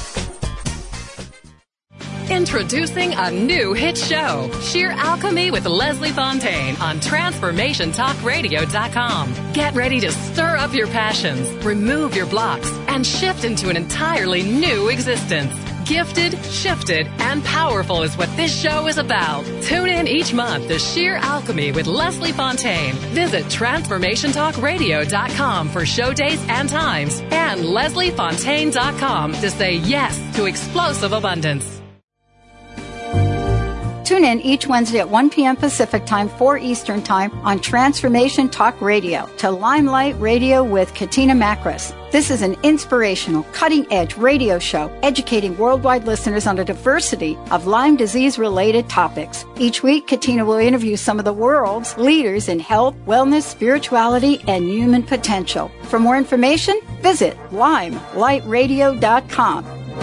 Introducing a new hit show, Sheer Alchemy with Leslie Fontaine on Transformation Talk Radio dot com. Get ready to stir up your passions, remove your blocks, and shift into an entirely new existence. Gifted, shifted, and powerful is what this show is about. Tune in each month to Sheer Alchemy with Leslie Fontaine. Visit Transformation Talk Radio dot com for show dates and times, and Leslie Fontaine dot com to say yes to explosive abundance. Tune in each Wednesday at one p.m. Pacific Time, four Eastern Time on Transformation Talk Radio to Limelight Radio with Katina Makris. This is an inspirational, cutting-edge radio show educating worldwide listeners on a diversity of Lyme disease-related topics. Each week, Katina will interview some of the world's leaders in health, wellness, spirituality, and human potential. For more information, visit limelight radio dot com.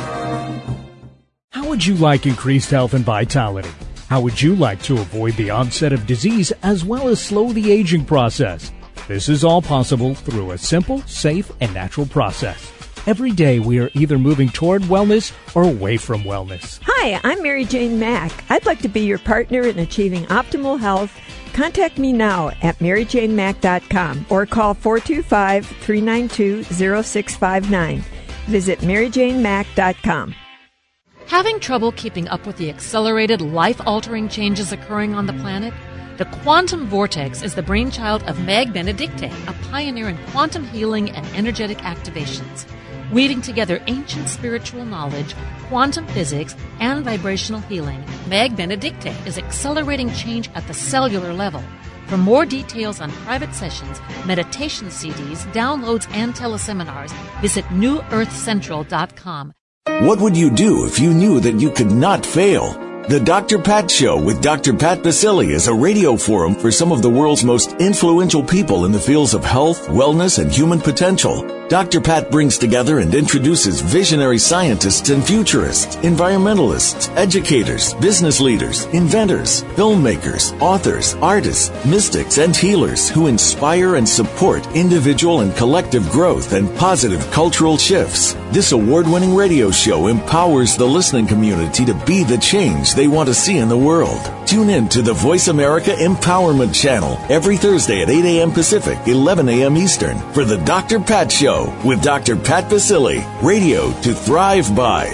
How would you like increased health and vitality? How would you like to avoid the onset of disease as well as slow the aging process? This is all possible through a simple, safe, and natural process. Every day we are either moving toward wellness or away from wellness. Hi, I'm Mary Jane Mack. I'd like to be your partner in achieving optimal health. Contact me now at mary jane mack dot com or call four two five, three nine two, zero six five nine. Visit mary jane mack dot com. Having trouble keeping up with the accelerated, life-altering changes occurring on the planet? The Quantum Vortex is the brainchild of Meg Benedicte, a pioneer in quantum healing and energetic activations. Weaving together ancient spiritual knowledge, quantum physics, and vibrational healing, Meg Benedicte is accelerating change at the cellular level. For more details on private sessions, meditation C Ds, downloads, and teleseminars, visit new earth central dot com. What would you do if you knew that you could not fail? The Doctor Pat Show with Doctor Pat Basile is a radio forum for some of the world's most influential people in the fields of health, wellness, and human potential. Doctor Pat brings together and introduces visionary scientists and futurists, environmentalists, educators, business leaders, inventors, filmmakers, authors, artists, mystics, and healers who inspire and support individual and collective growth and positive cultural shifts. This award-winning radio show empowers the listening community to be the change they want to see in the world. Tune in to the Voice America Empowerment Channel every Thursday at eight a.m. Pacific, eleven a.m. Eastern for the Doctor Pat Show with Doctor Pat Basile. Radio to thrive by.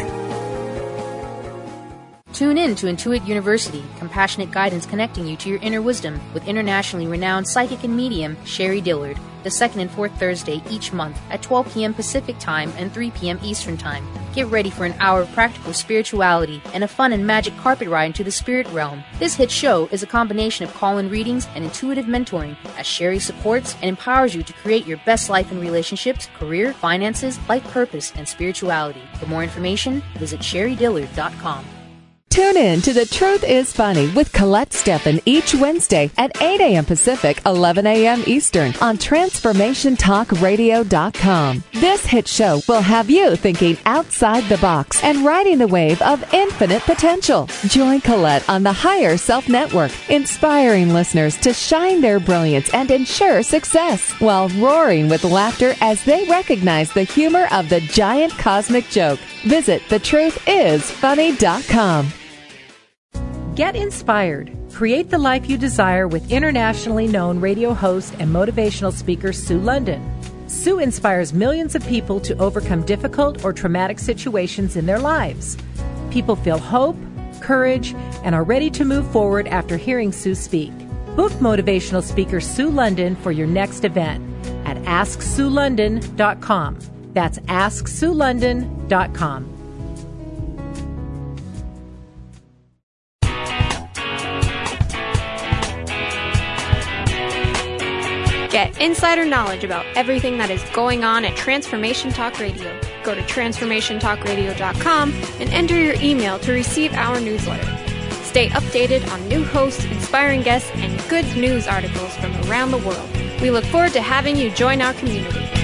Tune in to Intuit University, compassionate guidance connecting you to your inner wisdom with internationally renowned psychic and medium Sherry Dillard, the second and fourth Thursday each month at twelve p.m. Pacific Time and three p.m. Eastern Time. Get ready for an hour of practical spirituality and a fun and magic carpet ride into the spirit realm. This hit show is a combination of call-in readings and intuitive mentoring as Sherry supports and empowers you to create your best life in relationships, career, finances, life purpose, and spirituality. For more information, visit sherry dillard dot com. Tune in to The Truth is Funny with Colette Steffen each Wednesday at eight a.m. Pacific, eleven a.m. Eastern on Transformation Talk Radio dot com. This hit show will have you thinking outside the box and riding the wave of infinite potential. Join Colette on the Higher Self Network, inspiring listeners to shine their brilliance and ensure success while roaring with laughter as they recognize the humor of the giant cosmic joke. Visit the truth is funny dot com. Get inspired. Create the life you desire with internationally known radio host and motivational speaker Sue London. Sue inspires millions of people to overcome difficult or traumatic situations in their lives. People feel hope, courage, and are ready to move forward after hearing Sue speak. Book motivational speaker Sue London for your next event at ask sue london dot com. That's ask sue london dot com. Get insider knowledge about everything that is going on at Transformation Talk Radio. Go to transformation talk radio dot com and enter your email to receive our newsletter. Stay updated on new hosts, inspiring guests, and good news articles from around the world. We look forward to having you join our community.